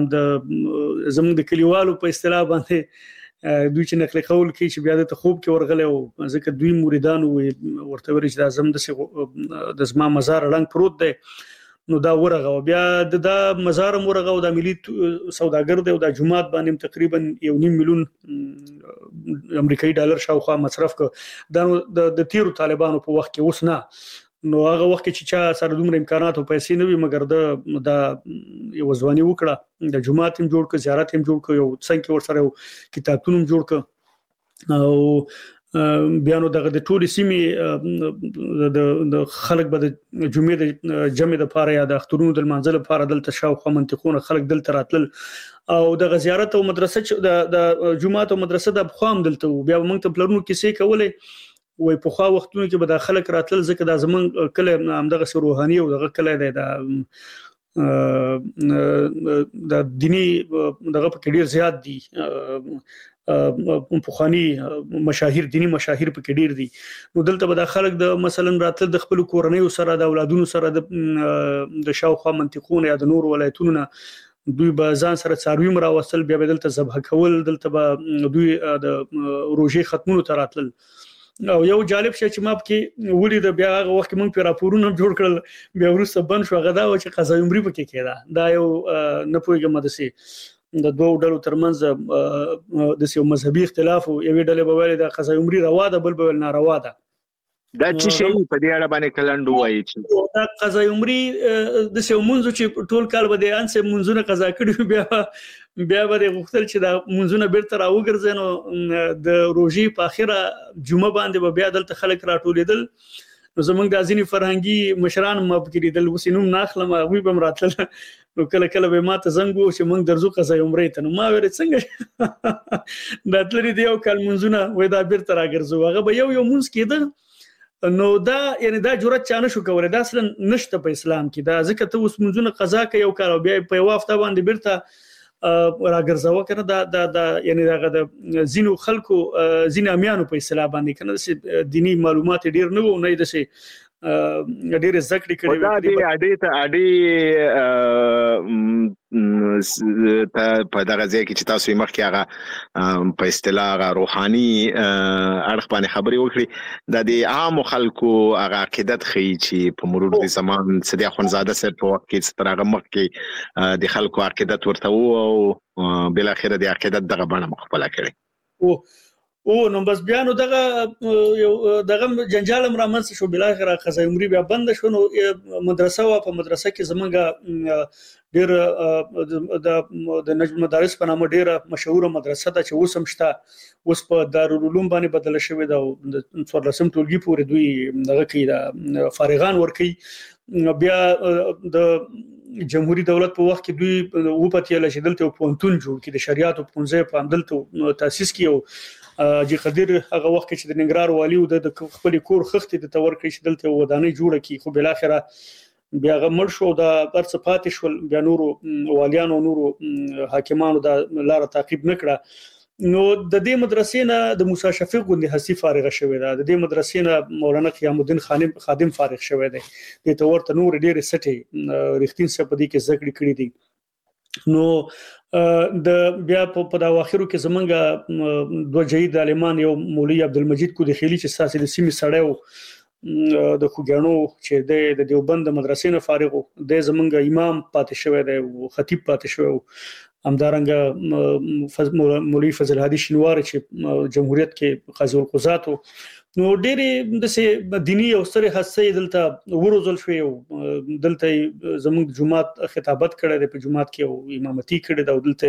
د کلیوالو په اصطلاح باندې دوی چې نقل قول کوي چې بیا د خوب کې ورغله او ځکه دوی مریدان ورته ورچ د اعظم د زما مزار رنګ پروت دی نو دا ورغه بیا د مزار مرغه او د ملي سوداګر دی او د جمعات باندې تقریبا 1.5 میلیون امریکایي ډالر شاوخوا مصرف ک د تیرو طالبانو په وخت کې اوس نه نو هغه وخت چې چا سره دومره امکانات او پیسې نه وي مګر د یو ځواني وکړه د جمعات هم جوړ ک زیارت هم جوړ ک یو څنګه ور سره کتابتون هم جوړ ک او بیا نو دغه د ټولې سیمې د خلک به د جمعې د جمع د پاره یا د اخترونو د منځل لپاره دلته شاوخوا منطقونه خلک دلته راتل او د غزيارت او مدرسې د جمعات او مدرسې د بخوام دلته بیا موږ ته پلرونو کیسې کولې وای په خوا وختونو کې به د خلک راتل ځکه د زمون کله همدغه روحاني او دغه کله د دینی دغه په ډیر زیات دي په خواني مشاهیر دینی مشاهیر په ډیر دي نو دلته به د خلک د مثلا راتل د خپل کورنۍ سره د اولادونو سره د شاوخوا منطقونه یا د نور ولایتونو دوی به ځان سره څاروي مراوصل بیا بدلته ذبح کول دلته به دوی د روزي ختمونو ته راتل او یو جالب شی چې ما پکې ولید بیا هغه وخت مونږ په راپورونو جوړ کړل بیا ورسته بن شو غدا او چې قضا عمرې پکې کېده دا یو نه پوهیږم د سي د دوه ډلو ترمنځ د سیو مذهبي اختلاف او یوې ډلې به ویل د قضا عمرې روا ده بل به ناروا ده دا چې شی په دې اړه باندې کلند وایي چې دا قضا عمرې د سیو منځو چې ټول کال به د انسه منځونه قضا کړي بیا به غوښتل چې دا منځونه بیرته راوګرځنو د روزي په اخره جمعه باندې بیا دلته خلک راټولېدل زمونږ د ځینی فرهنګي مشران مبکری دل وسینوم ناخلم غوي بم راتل نو کله به ماته زنګ وو چې مونږ درځو قضا عمرې ته نو ما ویل څنګه دا تلری دی یو کال منځونه وې دا بیرته راګرځو هغه به یو مونږ کېده نو دا یعنی دا جرأت چانه شو کولای دا اصلا نشته په اسلام کې دا ځکه ته اوس منځونه قضا کوي یو کال بیا په یو هفته باندې بیرته راګرځاو کنه دا یعنی دا د زینو خلکو زین امیانو په اصطلاح باندې کنه د دینی معلومات ډیر نه وو نه د ډېر زکړې کړې دا دې اډې په دغه ځای کې چې تاسو یې مخکې هغه په اصطلاح روحاني اړخ باندې خبرې وکړي د دې عام خلکو هغه عقیدت ښیي چې په مرور د زمان صدیق اخوندزاده صاحب په وخت کې تر هغه مخکې د خلکو عقیدت ورته و او بل اخره د عقیدت دغه بڼه مخفله کړي او نو بس بیا نو دغه جنجال مرامنس شو بل اخره خزای عمرې بیا بند شو نو مدرسه وا په مدرسه کې زمونږه ډېر د نجم مدارس په نامه ډېره مشهوره مدرسه ده چې اوس هم شته اوس په دارالعلوم باندې بدله شوې ده او د 14 ټولګي پورې دوی دغه کې فارغان ورکي بیا د جمهوریت دولت په وخت کې دوی و پاتې چې دلته پونتون جوړ کړي د شریعت او پونځه په عمدلته تاسیس کیو جی قدر هغه وخت چې د ننګرهار والی او د خپل کور خختې د تور کې چې دلته ودانۍ جوړه کی خو بل اخره بیا غمړ شو د ارڅ پاتې شو بیا نورو والیانو نورو حاکمانو د لار تعقیب نکړه نو د دې مدرسې نه د موسی شفیق غوندي حسی فارغ شوی دا د دې مدرسې نه مولانا قیام الدین خادم فارغ شوی دی د تورته نور ډېر سټي رښتین سپدي کې ذکر کړی دي نو د بیا په دا واخرو کې زمونږه دوه جهید عالمان یو مولوی عبدالمجید کو د خیلی چې ساسي د سیمې سړیو د خوګانو چې د دیوبند مدرسې نه فارغ د زمونږه امام پاتې شوی دی او خطیب پاتې شوی همدارنګه مولوی فضل هادي شینوار چې جمهوریت کې قاضي القضات نو ډېرې د دینی او سره حساسه دلته وروزل شوی او دلته زموږ جمعات خطابت کړي د په جمعات کې او امامتي کړي د دلته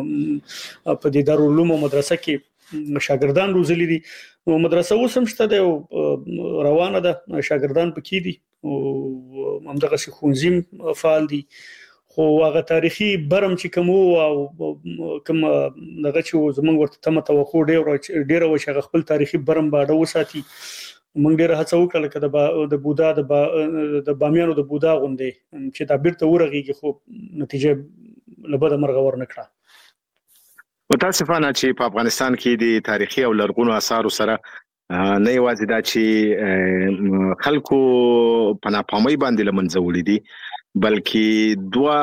په دارالعلوم مدرسه کې شاګردان روزلي دي او مدرسه اوس هم شته او روانه ده شاګردان پکې دي او همدغه ښوونځي فعال دي خو هغه تاریخي برم چې کوم او کوم دغه چې زمونږ ورته تم توقع ډیر و چې خپل تاریخي برم باډه وساتي مونږ ډیر هڅه وکړه چې د بودا د بامیانو د بودا غوندې چې دا بیرته ورغیږي خو نتیجه لبد مرغ ورنکړه متاسفانه چې په افغانستان کې د تاریخي او لرغونو آثارو سره نه یوازې دا چې خلکو په ناپامۍ باندې لمنځولې دي بلکې دوا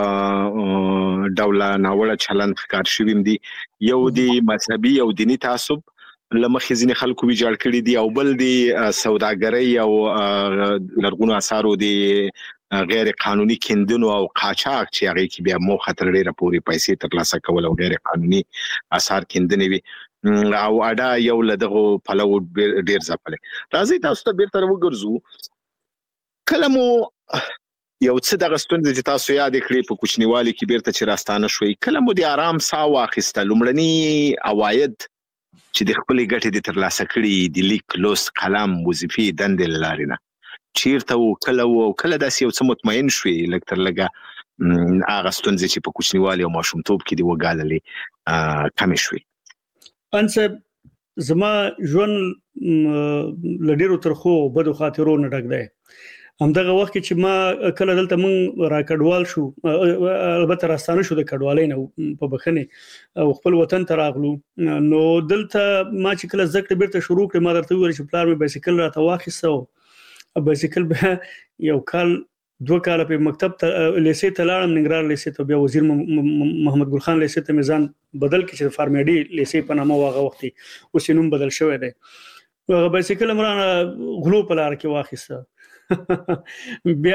ډوله ناوړه چلند ښکار شوی دي یو دی مذهبي او دینی تعصب لمخې ځینې خلکو ویجاړ کړي دي او بل دی سوداګرۍ او لرغونو آثارو دی غیر قانوني کیندنو او قاچاق چې هغه کې بیا مو خطر ډیره پوری پیسې ترلاسه کول او غیر قانوني آثار کیندنې وي او اډا یو لدغه پلو ډیر ځپل راځي تاسو ته بیرته وګرځو کلمو یو څه دغه ستونزې چې تاسو یاد کړئ په کوچنیوالي کې بیرته چې راستانه شوي کله مو د آرام ساه واخیسته لومړني عواید چې د خپلې ګټې د ترلاسه کړي د لیک لوست قلم وظیفې دندې له لارې نه چیرته و کله داسې یو څه مطمئن شوي لږ تر لږه هغه ستونزې چې په کوچنیوالي او ماشومتوب کې دې وګاللې کمې شوي انصب زما ژوند له ډېرو ترخو بدو خاطرو نه ډک دی همدغه وخت چې ما کله دلته مون راکډوال شو البته راستانه شو د کډوالۍ نه په بخنه او خپل وطن ته راغلو نو دلته ما چې کله زکړه بیرته شروع کړم ما درته ویل چې پلار مې بایسیکل راته واخیسو بایسیکل به یو کال 2 کال په مکتب ته لیسې ته لاړم ننګرهار لیسې ته بیا وزیر محمد ګل خان لیسې ته میزان بدل کړ چې فارمیډي لیسې په نامه واغه وختي اوس نوم بدل شوی دی هغه بایسیکل مرانه غلو په لار کې واخیسته بیا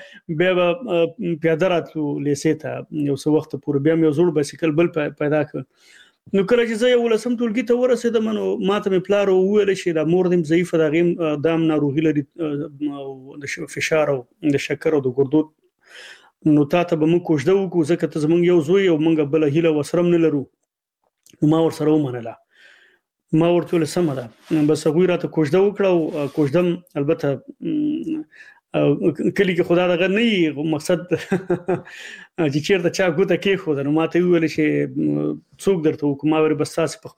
پیاده راتلو لیسې ته یو څو وخت پورې بیا مې زوړ بایسیکل بل پیدا کړ نو کله چې زه یو لسم ټولګي ته ورسېدم نو ماته مې پلار وویل چې دا مور دې ضعیف ده غیم دام ناروغي لري د فشار او د شکر او د ګردو نو تاسو به موږ کوښښ وکړو ځکه ته زمونږ یو زوی او موږ بل هیله وسرم نه لرو ما ورسره ومنله ما ورته له سم ده بس هغه راته کوښښ وکړو کوښښ البته کلی کې خدا دغه نه مقصد چې چیرته چا ګوته کې خو نو ماته ویل چې څوک درته حکومت ور بس تاسو په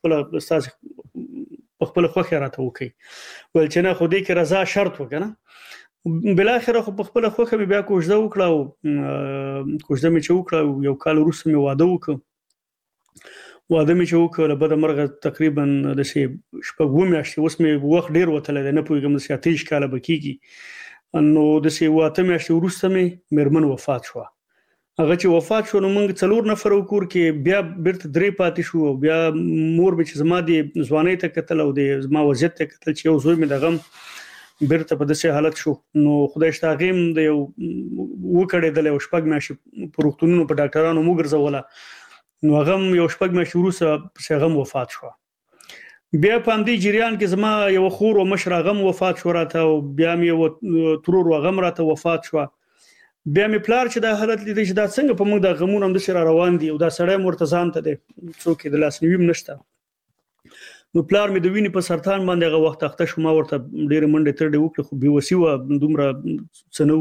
خپل خوخه راته وکي ول چې نه خو دې کې رضا شرط وکنه بل اخر خو په خپل خوخه بیا کوښښ وکړو کوښښ مې چې وکړو یو کال وروسته مې واده وکړ واده مې چې وکړ به د مرغه تقریبا د شي شپږ میاشتې اوس مې وخت ډیر وتل نه پوهیږم چې 30 کاله بکیږي نو د شي واته میاشتې وروسته مې مرمن وفات شو هغه چې وفات شو نو موږ 4 نفر وکور کې بیا بیرته درې پاتې شو بیا مور به چې زما د ځواني ته کتل او د زما وضعیت ته کتل چې یو زوی مې دغه بیرته په داسې حالت شو نو خدای شتاغیم د یو وکړې د یو شپږ میاشتې په روغتونونو په ډاکټرانو موږ ځوله نو هغه یو شپږ میاشتې وروسته څنګه وفات شو بیا په دې جریان کې زما یو خور او مشر غم وفات شو راته او بیا مې ترور غم راته وفات شو بیا مې پلار چې دا حالت لیدل چې دا څنګه په موږ د غمونو هم د سره روان دي او دا سړی مرتضان ته دي څوک د لاس نیویم نشته نو پلار مې د وینې په سرطان باندې هغه وخت اخته شو ما ورته ډېر منډه تر دې وکړه خو بي وسی و دومره څنو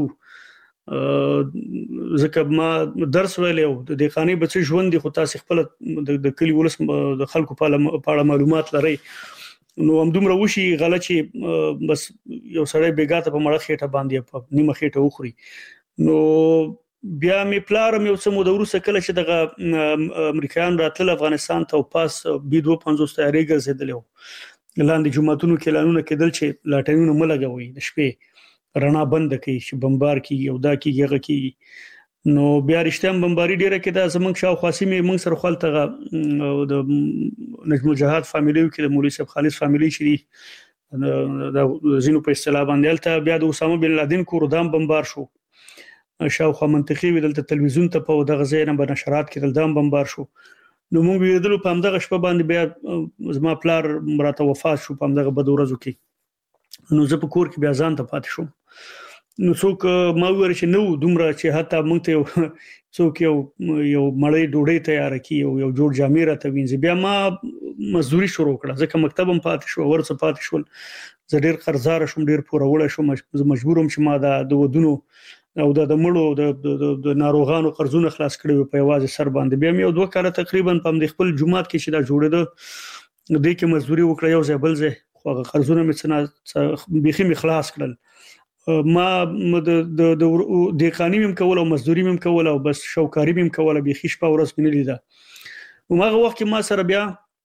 ځکه ما درس ویل او د خاني بچ ژوند دي خو تاسو خپل د کلی ولس د خلکو په اړه معلومات لري نو هم دومره وشي غلطي بس یو سړی بیګاته په مړه خېټه باندې په نیمه خېټه وخوري نو بیا مې پلار مې اوس مو د ورسره کله چې د امریکایان راتل افغانستان ته او پاس بي 250 تیاری ګرځیدل لاندې جمعتونو کې اعلانونه کېدل چې لاټینونه ملګوي د شپې رڼا بند کړي چې بمبار کیږي او دا کیږي هغه کیږي نو بیا رښتیا بمباری ډیره کې دا زمنګ شاو خاصي موږ سره خپلته د نجم الجهاد فاميلي کې د مولوي صاحب خالص فاميلي شری دا زینو په اصطلاح باندې الته بیا د اسامه بن لادن کور دام بمبار شو شاوخوا منطقي ودلته تلویزیون ته په دغه ځای نه بنشرات کې دلدام بمبار شو نو موږ ویدلو په همدغه شپه باندې بیا زما پلار مراته وفات شو په همدغه بد ورځو کې نو زه په کور کې بیا ځان ته پاتې شوم نو څوک ما ویل چې نو دومره چې حتی موږ ته څوک یو مړی ډوډۍ تیار کړي او یو جوړ جامې راته وینځي بیا ما مزدوري شروع کړه ځکه مکتب هم پاتې شو ورڅ پاتې شول زه ډیر قرضدار شوم ډیر پوروړی شوم مجبورم چې ما د ودونو او د مړو د ناروغانو قرضونه خلاص کړي په یوازې سر باندې بیا مې یو 2 کال تقریبا په خپل جمعات کې چې دا جوړېده د دې کې مزدوري وکړه یو ځای بل ځای خو قرضونه مې څنګه بيخي مې خلاص کړل ما د قانوني مم کول او مزدوري مم کول او بس شوکاری مم کول بيخي شپه ورځ مې نه لیدا او هغه وخت کې ما سره بیا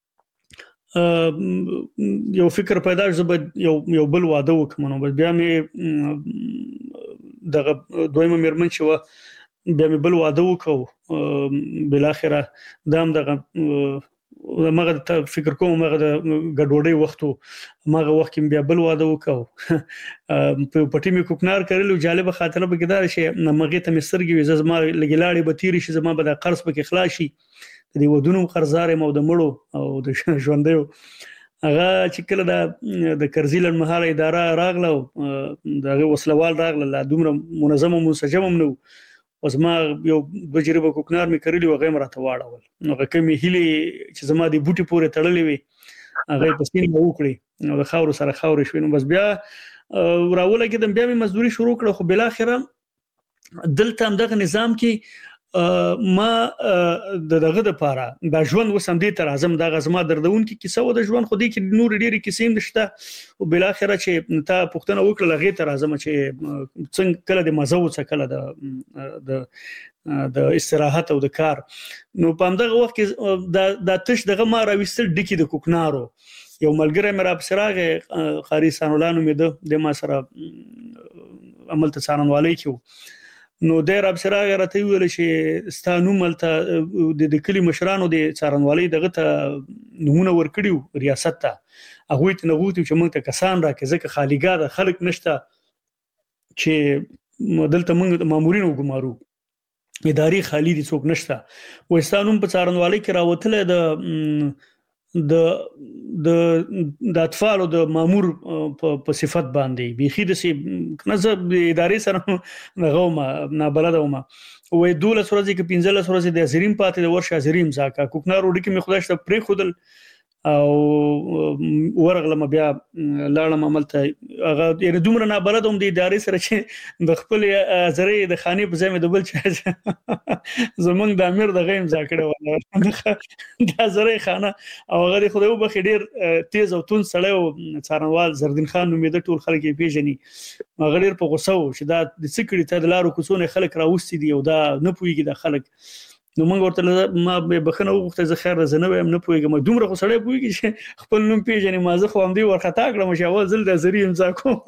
یو فکر پیدا شو یو بل واده وکم نو بیا مې دغه دویمه مرمن شو بیا مې بل واده وکاو بل اخره دام دغه مغه فکر کوم مغه د ګډوډي وختو مغه وخت کې بیا بل واده وکاو په پټي مې کوکنار کړلو جالب خاطره به کېدار شي مغه ته مسترګي وز زما لګلاړي به تیری شي زما به د قرض پکې خلاصي د ودونو قرضار مو د مړو او د ژوندیو هغه چې کله د کرزیلن مهاله اداره راغله دغه وسلوال راغله دومره منظم او منسجم نو اوس ما یو بجربه کوکنار مې کړلی و غیم راته واړول نو کومې هلي چې زما د بوټي پورې تړلې وي هغه په سپین وکړي نو د خاور سره خاور شوي نو بس بیا راوله کېدم بیا مې مزدوري شروع کړه خو بل اخره دلته هم دغه نظام کې ما دغه د پاره دا ژوند وسم دي تر اعظم دغه زما دردون کې کیسه و د ژوند خو دې کې نور ډېری کیسې نشته او بل اخره چې تا پښتنه وکړه لغه تر اعظم چې څنګه کله د مزه و کله د استراحت او د کار نو په همدغه وخت کې د تش دغه ما راوستل ډکی د کوکنارو یو ملګری مې را بسراغه قاری سانولانو مې د ما سره عمل ته څارنوالي کیو نو د رب سره راته ویل چې ستانو ملته د کلی مشرانو د څارنوالي دغه ته نمونه ورکړیو ریاست ته هغه ته نغوت چې موږ ته کسان راکې ځکه خالیګا د خلک نشته چې دلته موږ مامورین وګمارو اداري خالی دي څوک نشته وستانو په څارنوالي کې راوتله د اطفال او د مامور په صفت باندې بيخي د سي کنه د ادارې سره غوما نه بلدوما وې 12 ورځې کې 15 ورځې د زریم پاتې د ورشه زریم ځکه کوکنار وړي کې مې خدای شته پرې خودل او ورغلم بیا لاړم عملته هغه یعنی دومره نه بلدوم د ادارې سره چې د خپل زری د خاني په ځای مې دبل چې زمونږ د امیر د غیم ځکړه ولا د زری خانه او هغه خدای وبخ ډیر تیز او تون سړی او څارنوال زردین خان نومېده ټول خلک یې پیژني هغه ډیر په غوسه و چې دا د سکړی ته د لارو کوڅونه خلک راوستي دي او دا نه پويږي د خلک نو موږ ورته ما به بخنه وغوښته زه خیر زنه وایم نه پوهیږم دومره خو سړی پوهیږي چې خپل نوم پیژنې ما زه خو هم دی ورخطا کړم چې اول ځل د زری امضا کوم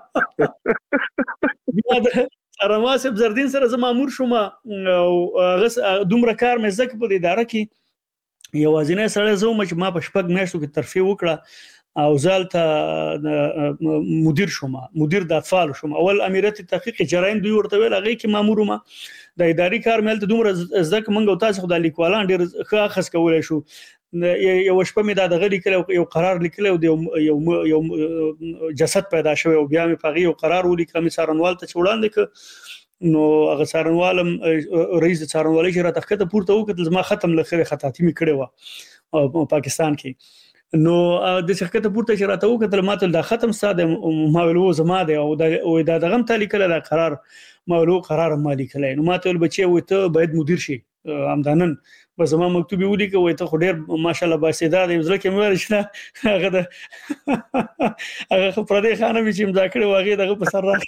بیا د ارماسب زردین سره زه مامور شوم او دومره کار مې زکه په اداره کې یوازینی سړی زه چې ما په شپږ میاشتو کې ترفیع وکړه او زالته مدیر شوم مدیر د اطفال شوم اول امریت تحقیق جرایم دوی ورته ویل هغه کې مامور ما د اداري کار مل ته دومره زکه منګو تاسو خدای لیکوالان ډیر ښه خاص کولای شو یو شپه مې د غړي کړو یو قرار لیکلو یو جسد پیدا شوی او بیا مې پغې یو قرار ولیکم سارنوال ته چوڑاند ک نو هغه سارنوالم رئیس سارنوالي چې را تخته پورته وکړل زما ختم لخره خطاطي مې کړې و په پاکستان کې نو د شرکت پورته چې راته وکړل ماته د ختم ساده ماولو زما دی او د دغه تعلق له قرار ماولو قرار مالی کله نو ماته بچي وته باید مدیر شي امدانن بس ما مکتوب ولیکو وته خو ډیر ماشاءالله باسیدار دی زړه کې مې ورشنه هغه د هغه پر دې خانه چې امضا کړې واغې دغه په سر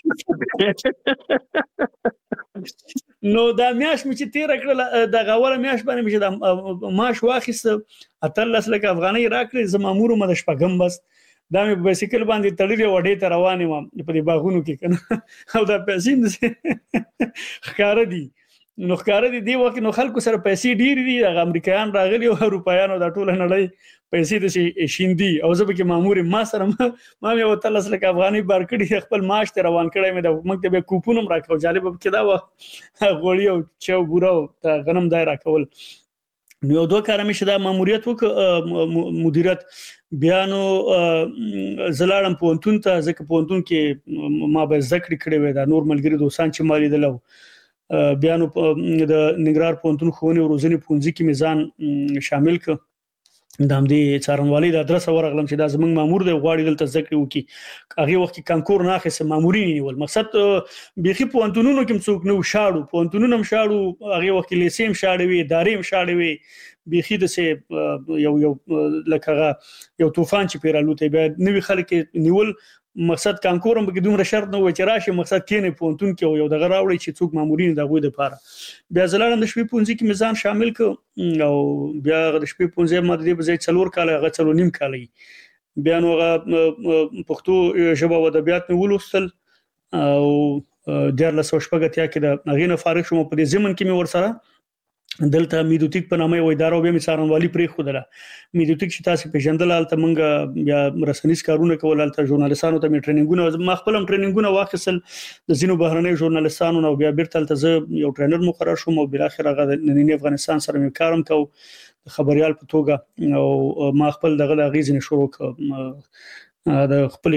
راځي نو دا میاش مې چې تیر کړل د غوړه میاش باندې مې د ماش واخیست اتلس لک افغاني راکړې زمامور مده شپږم بس دا مې بایسیکل باندې تړلې وډې ته روانې وم په دې باغونو کې کنه او دا پیسې ښکار دي نو ښکار دي دی وخت نو خلکو سره پیسې ډېری دي د امریکایان راغلي او اروپایانو د ټوله نړۍ پیسې د شیندي او زه به کې مامور ما سره ما مې وتلس لک افغاني بار کړی خپل معاش ته روان کړی مې د مکتب کوپونم راکاو جالب کې دا و غوړی او چاو بوراو ته غنم دای راکول نو یو دوه کار مې شدا ماموریت وک مدیریت بیانو زلاړم پونتون ته ځکه پونتون کې ما به ذکر کړی وې دا نور ملګری دوستان چې مالي دلو بیانو د نګرار پونتون خونی او روزنی پونځي کې میزان شامل ک د همدې څارنوالي د ادرس ورغلم چې دا زمنګ مامور دی غواړي دلته ذکر وکي هغه وخت کې کانکور نه اخیسه مامورین نیول مقصد بيخي پونتونونو کې څوک نو شاړو پونتونونو شاړو هغه وخت کې لیسیم شاړوي داریم شاړوي بيخي د سه یو لکه یو طوفان چې پیرالوته به نوې خلک نیول مقصد کانکورم به دومره شرط نه و چې راشي مقصد کینې پونتون کې یو دغه راوړي چې څوک مامورین دغه د پاره بیا زلارم د شپې پونځي کې میزان شامل ک او بیا د شپې پونځي ماده به زې څلور کال هغه څلور نیم کال بیا نو پښتو ژبه او ادبیات مې ولوستل او د 1980 کې د غینه فارغ شوم په دې زمن کې مې ورسره دلته میدوتیک په نامه یو اداره به مثالوالي پرې خودله میدوتیک چې تاسو پیژندل الته مونږ بیا رسنیز کارونه کول الته ژورنالیستانو ته می ټریننګونه ما خپل ټریننګونه واخیستل د زینو بهرنۍ ژورنالیستانو نو بیا بیرته الته زه یو ټرینر مقرر شوم او بل اخر هغه د افغانستان سره می کارم کو خبريال په توګه او ما خپل دغه غیزنه شروع ک د خپل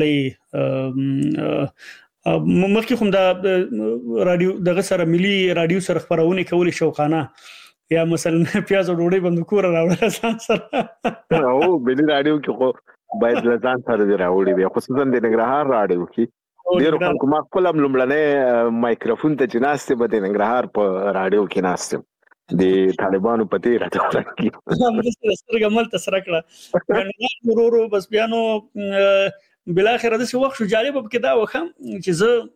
خبريالي مخکې کوم د رادیو دغه سره ملي رادیو سره خبرونه کولې شوقانه یا مثلا پیاز او ډوډۍ بند کور راوړل سره او ملي رادیو کې باید لزان سره راوړي خصوصا د ننګرهار رادیو کې ډیر خلکو ما خپل لمړنه مایکروفون ته جناسته به د ننګرهار په رادیو کې ناسته د طالبانو په تیر راځي هم د سترګې مل تسره کړه ورورو بس بیانو بل اخر د څه وخت شو جالب کې دا وخم چې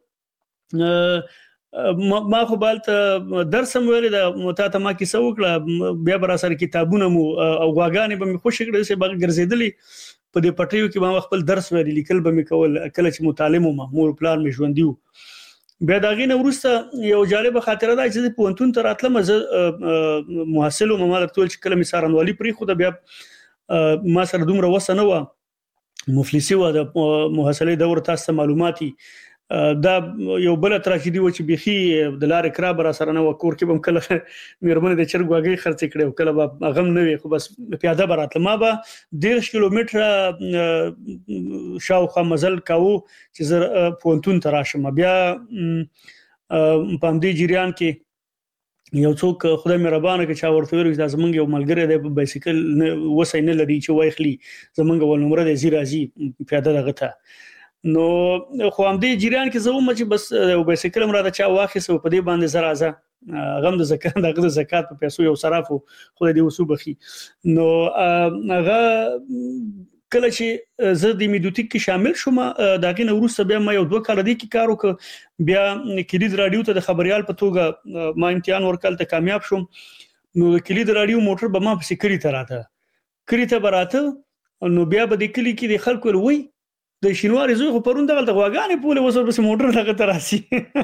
زه ما خو بالته درس هم ویل د متاته ما کې سوکړه بیا بر سره کتابونه مو او غواګانې به مې خوش کړې چې باغ ګرځېدلې په دې پټیو کې ما خپل درس ویل لیکل به مې کول کله چې مطالعه ما مور پلان مې ژوندیو بیا دا غینه ورسته یو جالب خاطره ده چې په پونتون تر اتلم زه محصل او ممالک ټول چې کله مې سارنوالي پرې خو د بیا ما سره دومره وسنه و مفلسی و د محصلې دور تاسو معلوماتي دا یو بل تراژیدي و چې بيخي د لارې کرا بر سره نه وکور کې بم کله میرمنې د چرګواګي خرڅ کړو کله به غم نه وي خو بس پیاده براتله ما به 10 کیلومتره شاوخوا مزل کاوه چې پونتون تراشم بیا په دې جریان کې یو څوک خدای مهربانه کې چا ورته ویل چې زمونږ یو ملګری دی بایسیکل وسای نه لري چې وایخلی زمونږ ول نمبر دی زیرازي پیاده دغه ته نو خو هم دې جریان کې زوم چې بس یو بایسیکل مراده چا واخیسه په دې باندې زرازه غم د زکات دغه زکات په پیسو یو صرافو خدای دې وسو بخي نو هغه کله چې زه د میډوتیک کې شامل شوم دا غینه وروسته بیا ما یو 2 کال دی کې کار وکړ بیا کلید رادیو ته د خبريال په توګه ما امتحان ورکړل ته کامیاب شوم نو کلید رادیو موټر به ما په سکري ته براته نو بیا به د کلی کې د خلکو وی د شینواري زوی خو پرون دغه غواګانې پوله وسور بس موټر لګه تراسي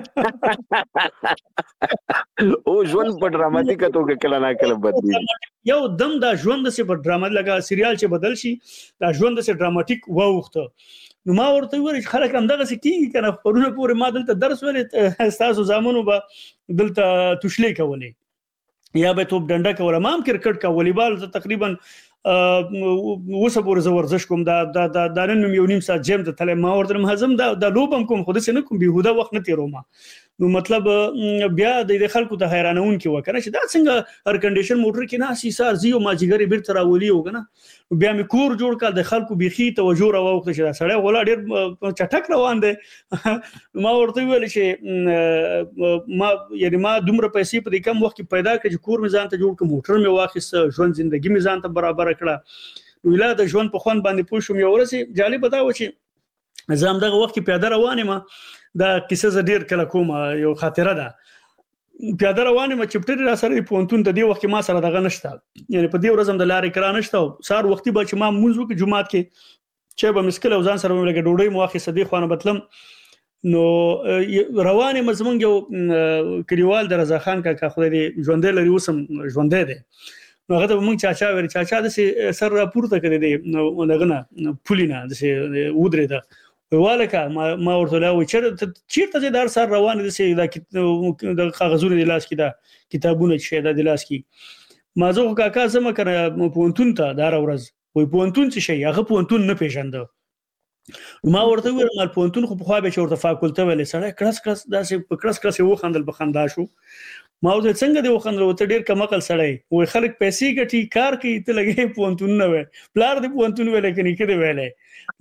او ژوند په ډراماتیکه توګه کله نه کله بدلی یو دم دا ژوند سه په ډراما لګه سریال چې بدل شي دا ژوند سه ډراماتیک ووخته نو ما ورته ویل خلک هم دغه سکیږي کنه پرونه پورې ما دلته درس ولې تاسو زامنو به دلته تشلې کولې یا به توپ ډنډه کوله ما هم کرکټ کا والیبال تقریبا وسه پورې ورزش کوم دا نن یو نیم ساعت جیم ته تل ما ورته مهزم دا لوبم کوم خو دې نه کوم بهوده وخت نه تیروم نو مطلب بیا د خلکو ته حیرانون کې وکنه چې دا څنګه هر کنډیشن موټر کې نه سیسار زیو ماجیګری بیرته راولي وکنه بیا مې کور جوړ کړ د خلکو بيخي توجه راوخته چې دا سړی غولا ډېر چټک روان دی ما ورته ویل چې ما دومره پیسې په دې کم وخت کې پیدا کړ چې کور مې ځان ته جوړ کړ موټر مې واخیست ژوند ژوندۍ مې ځان ته برابر کړه ویلا د ژوند په خوان باندې پوه شوم یو ورسې جالب دا و چې زم دغه وخت کې پیاده روانه ما دا کیسه ز ډیر کله کوم یو خاطره ده پیاده روانه ما چپټر را سره پونتون ته دی وخت ما سره دغه نشته یعنی په دې ورځم د لارې کرا نشته سار وختي به چې ما منځو کې جمعات کې چې به مسکل او ځان سره لګ ډوډۍ موخه صدې خوانه بتلم نو روانه مزمن یو کلیوال د رضا خان کا خو دې ژوندې لري وسم ژوندې ده نو هغه مونږ چاچا ور چاچا د سر راپورته کړی دی نو لګنه پولینا د ودرې ده والکه ما ورته لا و چیرته دار سر روان دي چې د کاغذونو د لاس کې دا کتابونه چې د لاس کې ما زه کاکا سم کړه پونتون ته دار ورځ وای پونتون څه شي هغه پونتون نه پیژنده ما ورته ویل مال پونتون خو په خوا به چورته فاکولته ولې سره کړس داسې په کړس و خندل په خندا شو ما ورته څنګه دی وخندل وته ډیر کم عقل سړی وای خلک پیسې ګټي کار کوي ته لګي پونتون نه وای پلار دې پونتون ویل کني کده ویلې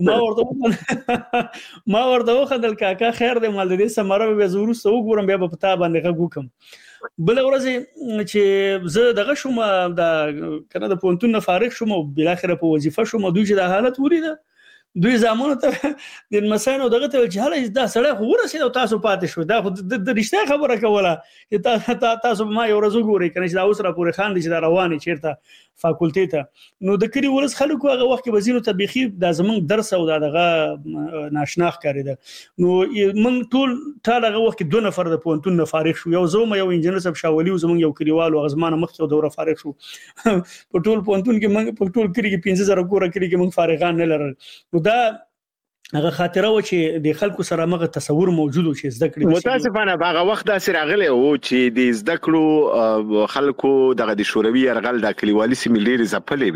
ما ورته وخندل کاکا خیر دې مال دې سمره به زورو سو ګورم بیا په پتا باندې غوکم بل ورځ چې زه دغه شوم دا کنه د پونتون نه فارغ شوم او بل اخر په وظیفه شوم دوی چې د حالت ولیده دوی زمونږ ته د مساینو دغه ته چې هله دا سړی خو ورسېد تاسو پاتې شو دا د رښتیا خبره کوله چې تاسو ما یو ورځ وګورئ کنه چې دا اوس را پورې خان دي چې دا رواني چیرته فاکولټي ته نو د کلی ولس خلکو هغه وخت کې وزینو تبيخي د زمونږ درس او دغه ناشنا ښکارېده نو موږ ټول هغه وخت کې 2 نفر د پونتون نه فارغ شو یو زوم یو انجنیر صاحب شاولي زمونږ یو کلیوالو غزمانه مخکې دوره فارغ شو په ټول پونتون کې موږ په ټول کلی کې 15000 کور کلی کې موږ فارغان نه لرل دا هغه خاطره و چې د خلکو سره مغه تصور موجود و چې زده کړې متاسفانه هغه وخت دا سره راغلی او چې د زده کړو خلکو دغه د شوروي يرغل د کلیوالي سیمې زپلې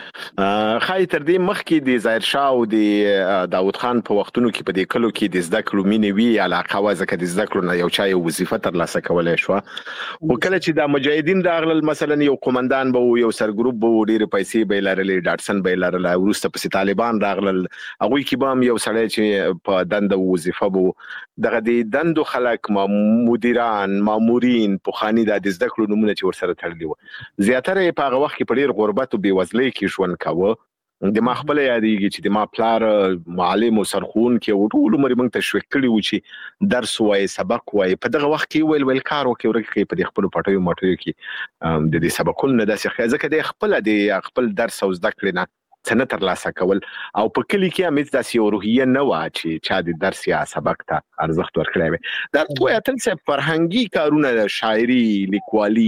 وي خای تر دې مخکې د ظاهر شاه او د داوود خان په وختونو کې په دې کلو کې د زده کړو مینې وی علاقه وځکه د زده کړو نه یو چا یو وظیفه تر لاسه کولای شو او کله چې د مجاهدین راغلل مثلا یو قومندان به یو سرګروپ به ډېر پیسې به لرلې ډاټسن به لرله ورسته په طالبان راغلل هغه کې به یو سړی چې په دنده وظیفه بو دغه د دندو خلک مدیران مامورین په خاني د زده کړو نمونه چې ورسره تړلی و زیاتره په هغه وخت کې په ډیر غربت او بیوزلۍ کې ژوند کاوه د ما خپل یادېږي چې د ما پلار معلم او سرخون کې ټول عمر موږ تشویق کړی و چې درس وای سبق وای په دغه وخت کې ویل کار وکړي ورکه په خپل پټیو ماټیو کې د دې سبقونو نه داسې ځکه د خپل درس او زده کړې نه څنګه تر لاسه کول او په کلی کې امید داسې یو روحیه نه و چې چا د درس یا سبق ته ارزښت ورکړی وي دا ټول اتل څه فرهنګي کارونه شاعري لیکوالي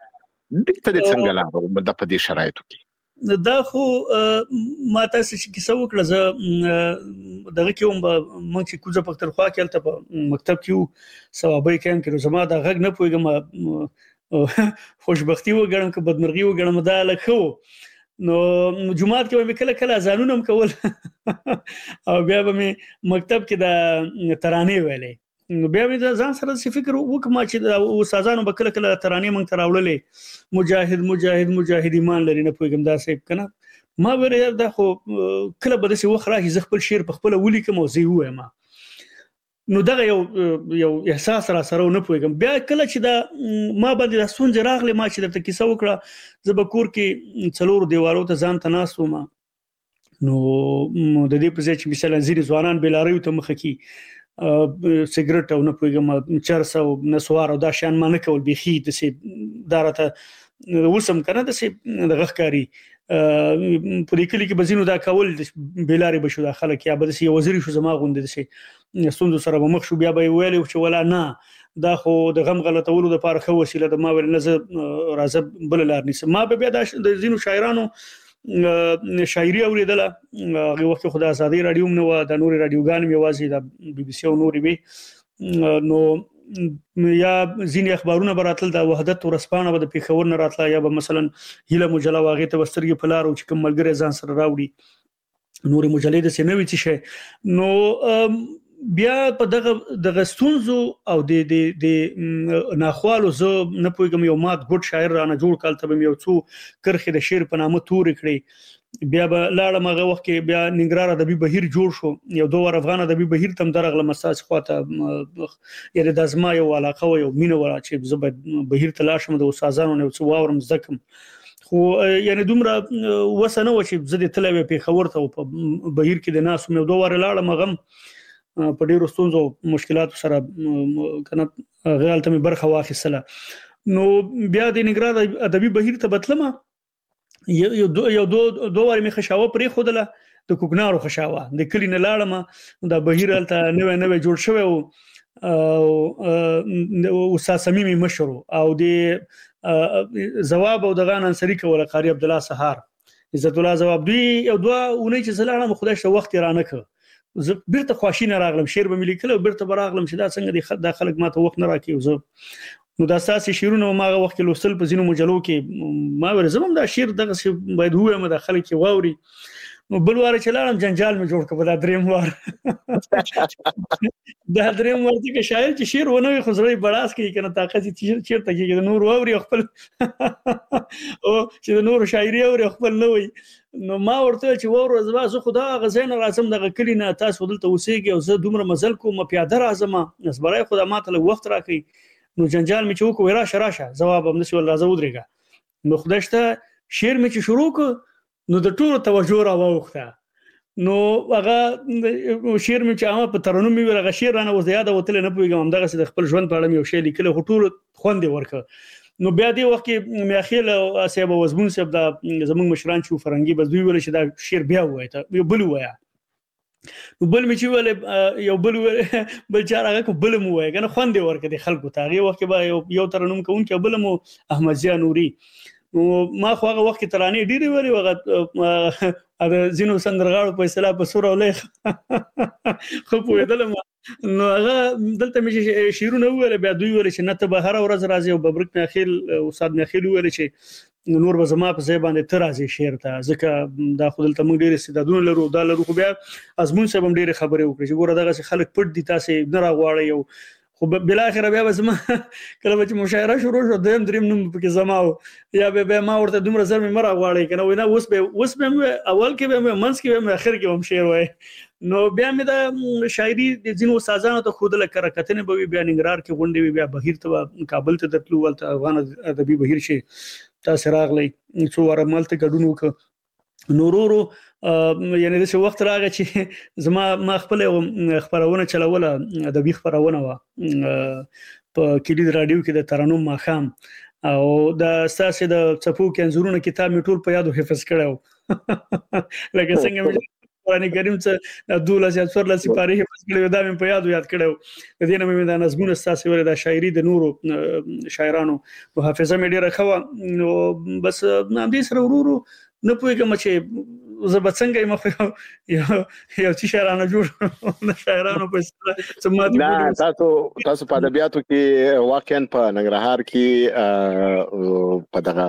دته د څنګه لا د په دې شرایطو کې دا خو ما تاسو چې کیسه وکړه زه دغه کوم مونږ چې کوزه پخترخوا کې الته په مکتب کې ثوابي کم کړو زما دا غږ نه پويګم خوشبختی وګڼم که بدمرغي وګڼم دا لکه نو جمعات کې به کله ځانونه هم کول او بیا به مکتب کې د ترانې ویلې نو بیا به ځان سره څه فکر وکم چې د استادانو به کله ترانې مونږ تراوللې مجاهد مجاهد مجاهد ایمان لري نه پوهیږم دا څه کنه ما ورته دا خو کله به څه وخت راځي ز خپل شعر په خپل ولي کوم او زی وایم نو دغه یو احساس را سره نه پوهیږم بیا کله چې دا ما باندې د سونځ راغله ما چې د کیسه وکړه زبکور کې څلور دیوالو ته ځان تناسوم نو د دې په ځای چې مثلا ځینې ځوانان بلاري ته مخ کی سیګریټ او نه پوهیږم چرس او نسوار او دا شان مانه کول بيخي د سي دارته وسم کنه د سي د غخکاری په دې کلی کې بزینو دا کول بلاري بشو د خلک یا به سي وزیر شو زما غوند دي سي ستوند سره مخ شو بیا به ویل چې ولا نه دا خو د غم غلطولو د پاره خو وسیله د ما ول نه راځه بل لار نيسه ما به بیا د زینو شاعرانو شاعري اوریدله هغه وخت خو د ازادي رادیو نو د نوري رادیوګان میوازي د بي بي سي او نوري وي نو یا ځینې اخبارونه براتل د وحدت ورسپانه به د پیښور نه راتله یا به مثلا هیله مجله واغې ته وسترګي پلار او چې کوم ملګری ځان سره راوړي نوري مجلې د سینوي چې نو بیا په دغه ستونزو او د ناخوالو زه نه پوهیږم یو مات ګډ شاعر رانه جوړ کال ته یو څو کرخه د شعر په نامه تور کړی بیا به لاړم هغه وخت کې بیا ننګرهار ادبي بهیر جوړ شو یو دوه افغان ادبي بهیر تم درغله مساج خواته یعنی د ازما یو علاقه یو مینه ولا چې زه بهیر تلاشم د استادانو نه څو واورم زکم خو یعنی دومره وسنه و چې زه د تلوي په خبر ته په بهیر کې د ناس مې دوه لاړم غم په ډیرو ستونزو مشکلاتو سره کنه غیالته مې برخه واخیستله نو بیا د ننګرهار ادبي بهیر ته بتلمه یو دوه واری مې خشاوه پرې خودله د کوکنارو خشاوه د کلی نه لاړم د بهیر الته نوې جوړ شوی او استاد سميمي مشر او د جواب او د غان انصری کوله قاری عبد الله سهار عزت الله جواب دی یو دوه اونۍ چې زلاړم خدای شه وخت رانه ک زه بیرته خواشینه راغلم شعر به ملي کله بیرته براغلم چې دا څنګه د خلک ماته وخت نه راکې زه نو دا اساسي شعرونه ما وخت کې لوستل په زینو مجلو کې ما ورزم دا شعر دغه باید هو ما د خلک کې واوري نو بل واره چلانم جنجال مې جوړ کړ دا دریم وار دا دریم وار چې شاعر چې شعر ونه خزري بڑاس کې کنه طاقت چې چیرته کې نور واوري خپل او چې نور شاعري او خپل نه وي نو ما ورته چې وره زما زه خدا غزين راځم دغه کلی نه تاسو دلته اوسېږي او زه دومره مزل کوم پیاده راځم نسبرای خدا ماته له وخت راکې نو جنجال مې چوک ورا شراشه جواب هم نشول راځو ودرېګا نو خداشته شعر مې چې شروع ک نو د ټولو توجه را ووخته نو هغه شعر مې چې هغه په ترنم مې ورغه شعر نه وځي یاد وتل نه پوهیږم دغه د خپل ژوند په اړه یو شی لیکل ټول خوندې ورکه نو بیا دی وخت کې مې اخیل او اسیب وزمون سب دا زمونږ مشران چې فرنګي بس دوی ول چې دا شعر بیا وای ته یو بل وای نو بل مې چې ول یو بل چار هغه بل مو وای کنه خوندې ورکه د خلکو ته هغه وخت به یو ترنم کوون کې بل مو احمد زیا نوري نو ما خو هغه وخت ترانه ډیره ویلې وغه دا زینو سندرغاړو په اصطلاح په سور او لیخ خو په دلم نو هغه دلته مې شیرونه ویل بیا دوی ویل چې نته به هر ورځ راځي او ببرک میخیل استاد میخیل ویل چې نور به زما په ځای باندې تر راځي شعر ته ځکه دا خو دلته موږ ډیر استعدادونه لرو دا لرو خو بیا ازمون سبم ډیر خبرې وکړي چې ګوره دغه خلک پټ دي تاسو نه راغواړي یو خو بل اخر بیا زما کله چې مشاعره شروع شو دریم نوم پکې زماو یا به ما ورته دومره زر مې مر غواړي کنه وینا اوس به اول کې به منځ کې به اخر کې هم شعر وای نو بیا مې دا شاعري د ځینو استادانو ته خود له کرکتنه به بیا ننګرهار کې غونډې بیا بهیر ته کابل ته تلو ولته افغان ادبي بهیر شي تاسو راغلی څو واره ملته ګډون وک نورورو یعنی د څه وخت راغی چې زما ما خپل خبرونه چلوله ادبي خبرونه وا په کلی رادیو کې د ترنم ماخام او د اساسي د چپو کې انزورونه کتاب می ټول په یادو حفظ کړو لکه څنګه مې قرآن کریم څخه 12 14 سپاره حفظ کړو دا مې په یاد کړو د دې نه مې د نظمونه اساسي ور د شاعري د نورو شاعرانو په حافظه مې ډیره خو نو بس نام دې سره ورورو نه پوهیږم چې زه به څنګه یو چې شاعرانه جوړ نه شاعرانو په سمات نه تاسو په ادبیاتو کې واقعا په ننګرهار کې په دغه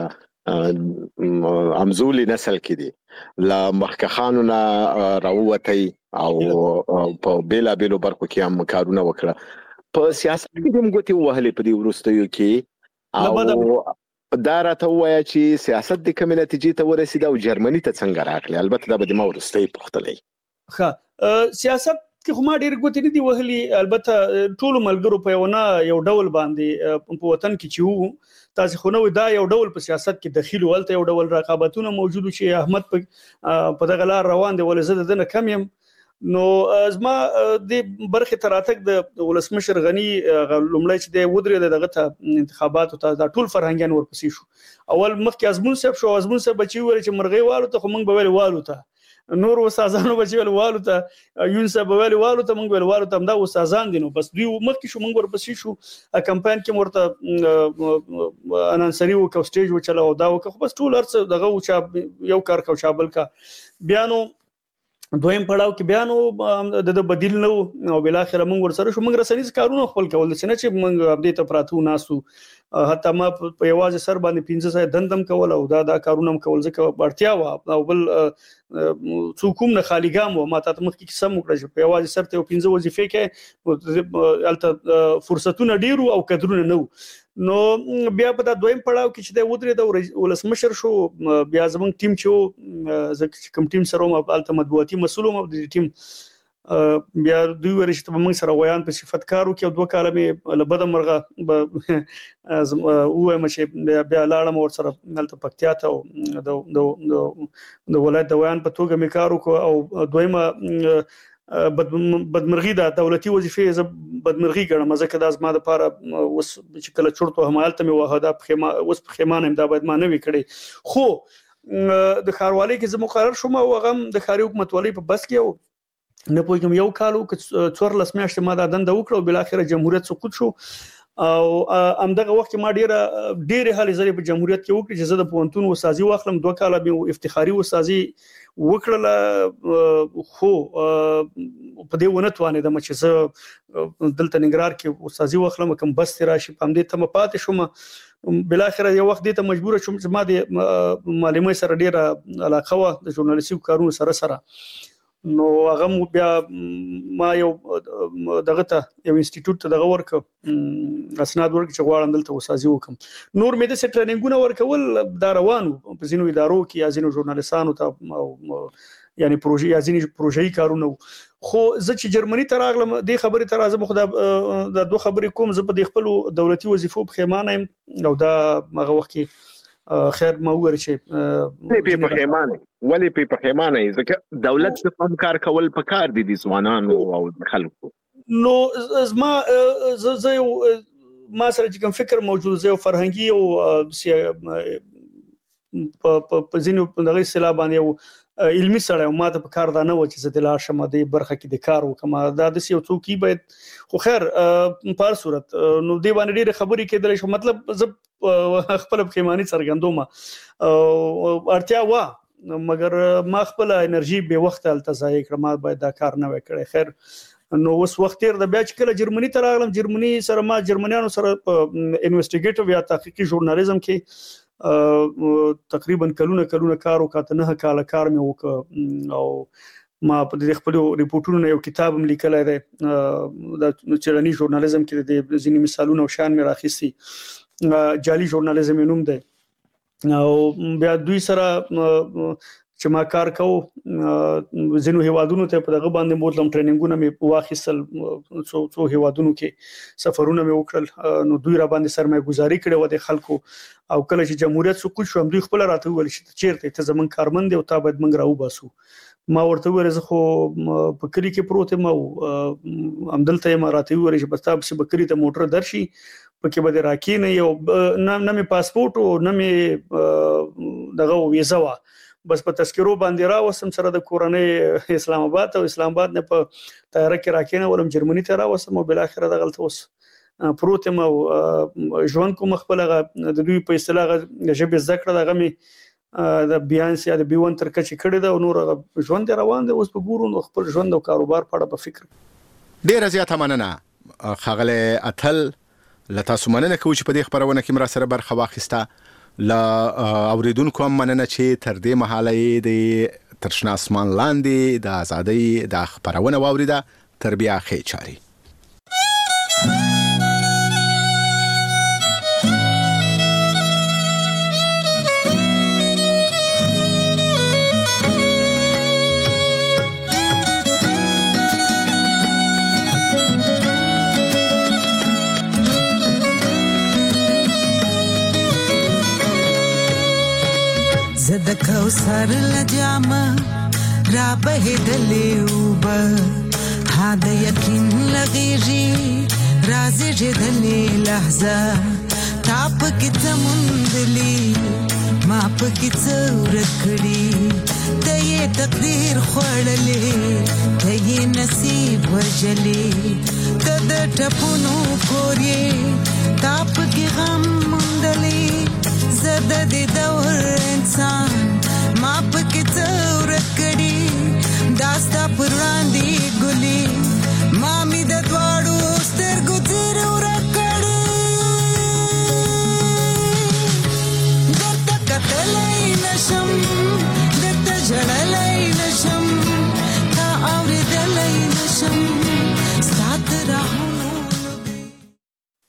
امزولي نسل کې دي لا مخکخانو نه راووتي او په بیلا بیلو برخو کې هم کارونه وکړه په سیاست کې هم ګوتې وهلې په دې وروستیو کې او دا راته وایي چې سیاست د کوم نتیجې ته ورسید او جرمني ته څنګه راغلی البته دا به د ما ورستۍ پختلې ښه سیاست کې خو ما ډېر ګوتې نه دی وهلي البته ټول ملګرو په یو ډول باندې په وطن کې چې وو تاسو خو نو دا یو ډول په سیاست کې دخیل ولته یو ډول رقابتونه موجود چې احمد په دغه لار روان دی ولې زه دنه کم يم نو ازما د برخه تراتک د ولسمشر غنی لومړی چې د ودرې دغه انتخاباتو ته د ټول فرهنګان ورپسې شو اول مخکې ازمون صاحب بچي ور چې مرغۍ والو ته خو موږ به ویل والو ته نور استادانو بچي ویل والو ته یون صاحب ویل والو ته موږ ویل والو ته دا استادان دي نو بس دوی مخکې شو موږ ورپسې شو کمپاین کې ورته انانسري او سټیج وچلو دا خو بس ټول ارڅ دغه او یو کار کو شابل کا بیانو دویم پړاو کې بیانو د بدیل نو او بل اخر موږ ورسره شو موږ رسنیز کارونه خپل کول چې موږ اپډیټ پراتو ناسو حتی ما په یوازې سر باندې 15 دندم کول او دا کارونه کول ځکه اړتیا و او بل څوکوم نه خالی ګام و ما ته مخ کې سم وکړ چې په یوازې سر ته 15 وظیفې کې الته فرصتونه ډیرو او قدرونه نو نو بیا په دا دویم پړاو کې چې د ودرې د ولسمشر شو بیا زمونږ ټیم چې کوم ټیم سره مالته مطبوعاتي مسؤل او د ټیم بیا دوی ورشته په موږ سره ویان په صفت کارو کې 2 کال مې لبد مرغه او مشه بیا لاړم ور سره مالته پکتیا ته د ولایت د ویان په توګه مې کارو کو او دویمه بدمرغي د دولتي وظیفې ز بدمرغي ګڼم ځکه د ازما د لپاره وس چې کله چورته همالته مې وهدا اوس په خیمانه دا باید ما نه وکړي خو د خاروالۍ کې زه مقرر شوم او غم د خاري حکومت والی په بس کې نه پوهیږم یو کالو ک 14 میاشتې ما د دند وکړو بل اخر جمهوریت سقوط شو او همدغه وخت ما ډېر حالې زری په جمهوریت کې وکړي چې زه د پونتون وسازي واخلم 2 کال به افتخاري وسازي وکړه خو په دې ونه توانې د مچ زه دلته ننګرهار کې وسازي واخلم کوم بس راشي په دې ته مپات شوم بل اخر یو وخت دې ته مجبور شوم چې ما د معلومات سره ډېر علاقه و د ژورنالیستیک کارونو سره نو هغه بیا ما یو دغه ته یو انسټیټیوټ ته دغه ورک اسناد ورک چې غواړم دلته وسازي وکم نور مې د ټریننګونه ورکول دا روانو په ځینو ادارو کې یا ځینو ژورنالیستانو ته یعنی پروژې یا ځینې پروژې کارونه خو زه چې جرمني ته راغلم د خبرې ته راځم خو د 2 خبرې کوم زه په د خپل دولتي وظیفو په خیمانه او دا هغه وخت کې خیر ما وګورئ چې په خیمانه ولی په خیمانه ځکه دولت څخه هم کار کول پکار دي د ځوانانو او خلکو نو زما سره چې کوم فکر موجود زه فرهنګي او په ځینو دغه اصطلاح باندې علمي سره ماته په کار دا نه و چې زه د لاشم د برخه کې د کار وکم دا د یو څوکي باید خو خیر په هر صورت نو دی باندې ډېر خبرې کېدل شو مطلب زه خپل خیماني څرګندوم اړتیا و مګر ما خپل انرژي به وخت التزای کړم باید دا کار نه وکړي خیر نو اوس وخت تیر د بیا چې کله جرمني ته راغلم جرمني سره ما جرمنیانو سره انویسټیګیټیو یا تحقیقي ژورنالیزم کې تقریبا کلونه کار وکړ نه کال کار مې وکړ او ما په دې خپل ریپورتونو یو کتاب هم لیکلی دی د چرنی ژورنالیزم کې د ځینې مثالونه او شان مې راخیستي جعلي ژورنالیزم نوم دی او بیا دوی سره چې ما کار کوم ځینو هیوادونو ته په دغه باندې موتلم ټریننګونه مې واخیستل څو هیوادونو کې سفرونه مې وکړل نو دوی را باندې سرمایه گزاري کړې و د خلکو او کله چې جمهوریت سقوط شو هم دوی خپل راته ویل چې چیرته ته زمون کارمند دی او تا باید موږ راو باسو ما ورته ورزه خو په کلی کې پروت ما همدلته ما راته ویل چې بس تاسو به کلی ته موټر درشي پکې به راکې نه یو نه مې پاسپورت او نه مې دغه ویزا و بس په تذکرو باندې راوسم سره د کورنۍ اسلام آباد او اسلام آباد نه په طیاره کې راکینه ولم جرمني ته راوسم او بل اخر د غلط اوس پروت ما ژوند کوم خپل د دوی په اصطلاح ژبه ذکر دغه می د بیانس یا د بیون تر کچې کړی دا نور ژوند روان دی اوس په ګورو خپل ژوند او کاروبار په اړه په فکر ډیر زیاته مننه خغله اتل لته سمنه کوي چې په دې خبرونه کې مر سره برخه واخیسته لا اوریدونکو هم مننه چې تر دې مهاله د ترشنا اسمان لاندې د ازادۍ د خبرونه واوریده تر بیا خې چاري زد کوثر لجامه را بهدلې وبه ها د یقین لغېږي رازې جدلې لحظه تا پکې څه موندلي ما پکې څه ورک کړي ته یې تقدیر خوړلې ته یې نصیب وژلې ته د ټپونو کو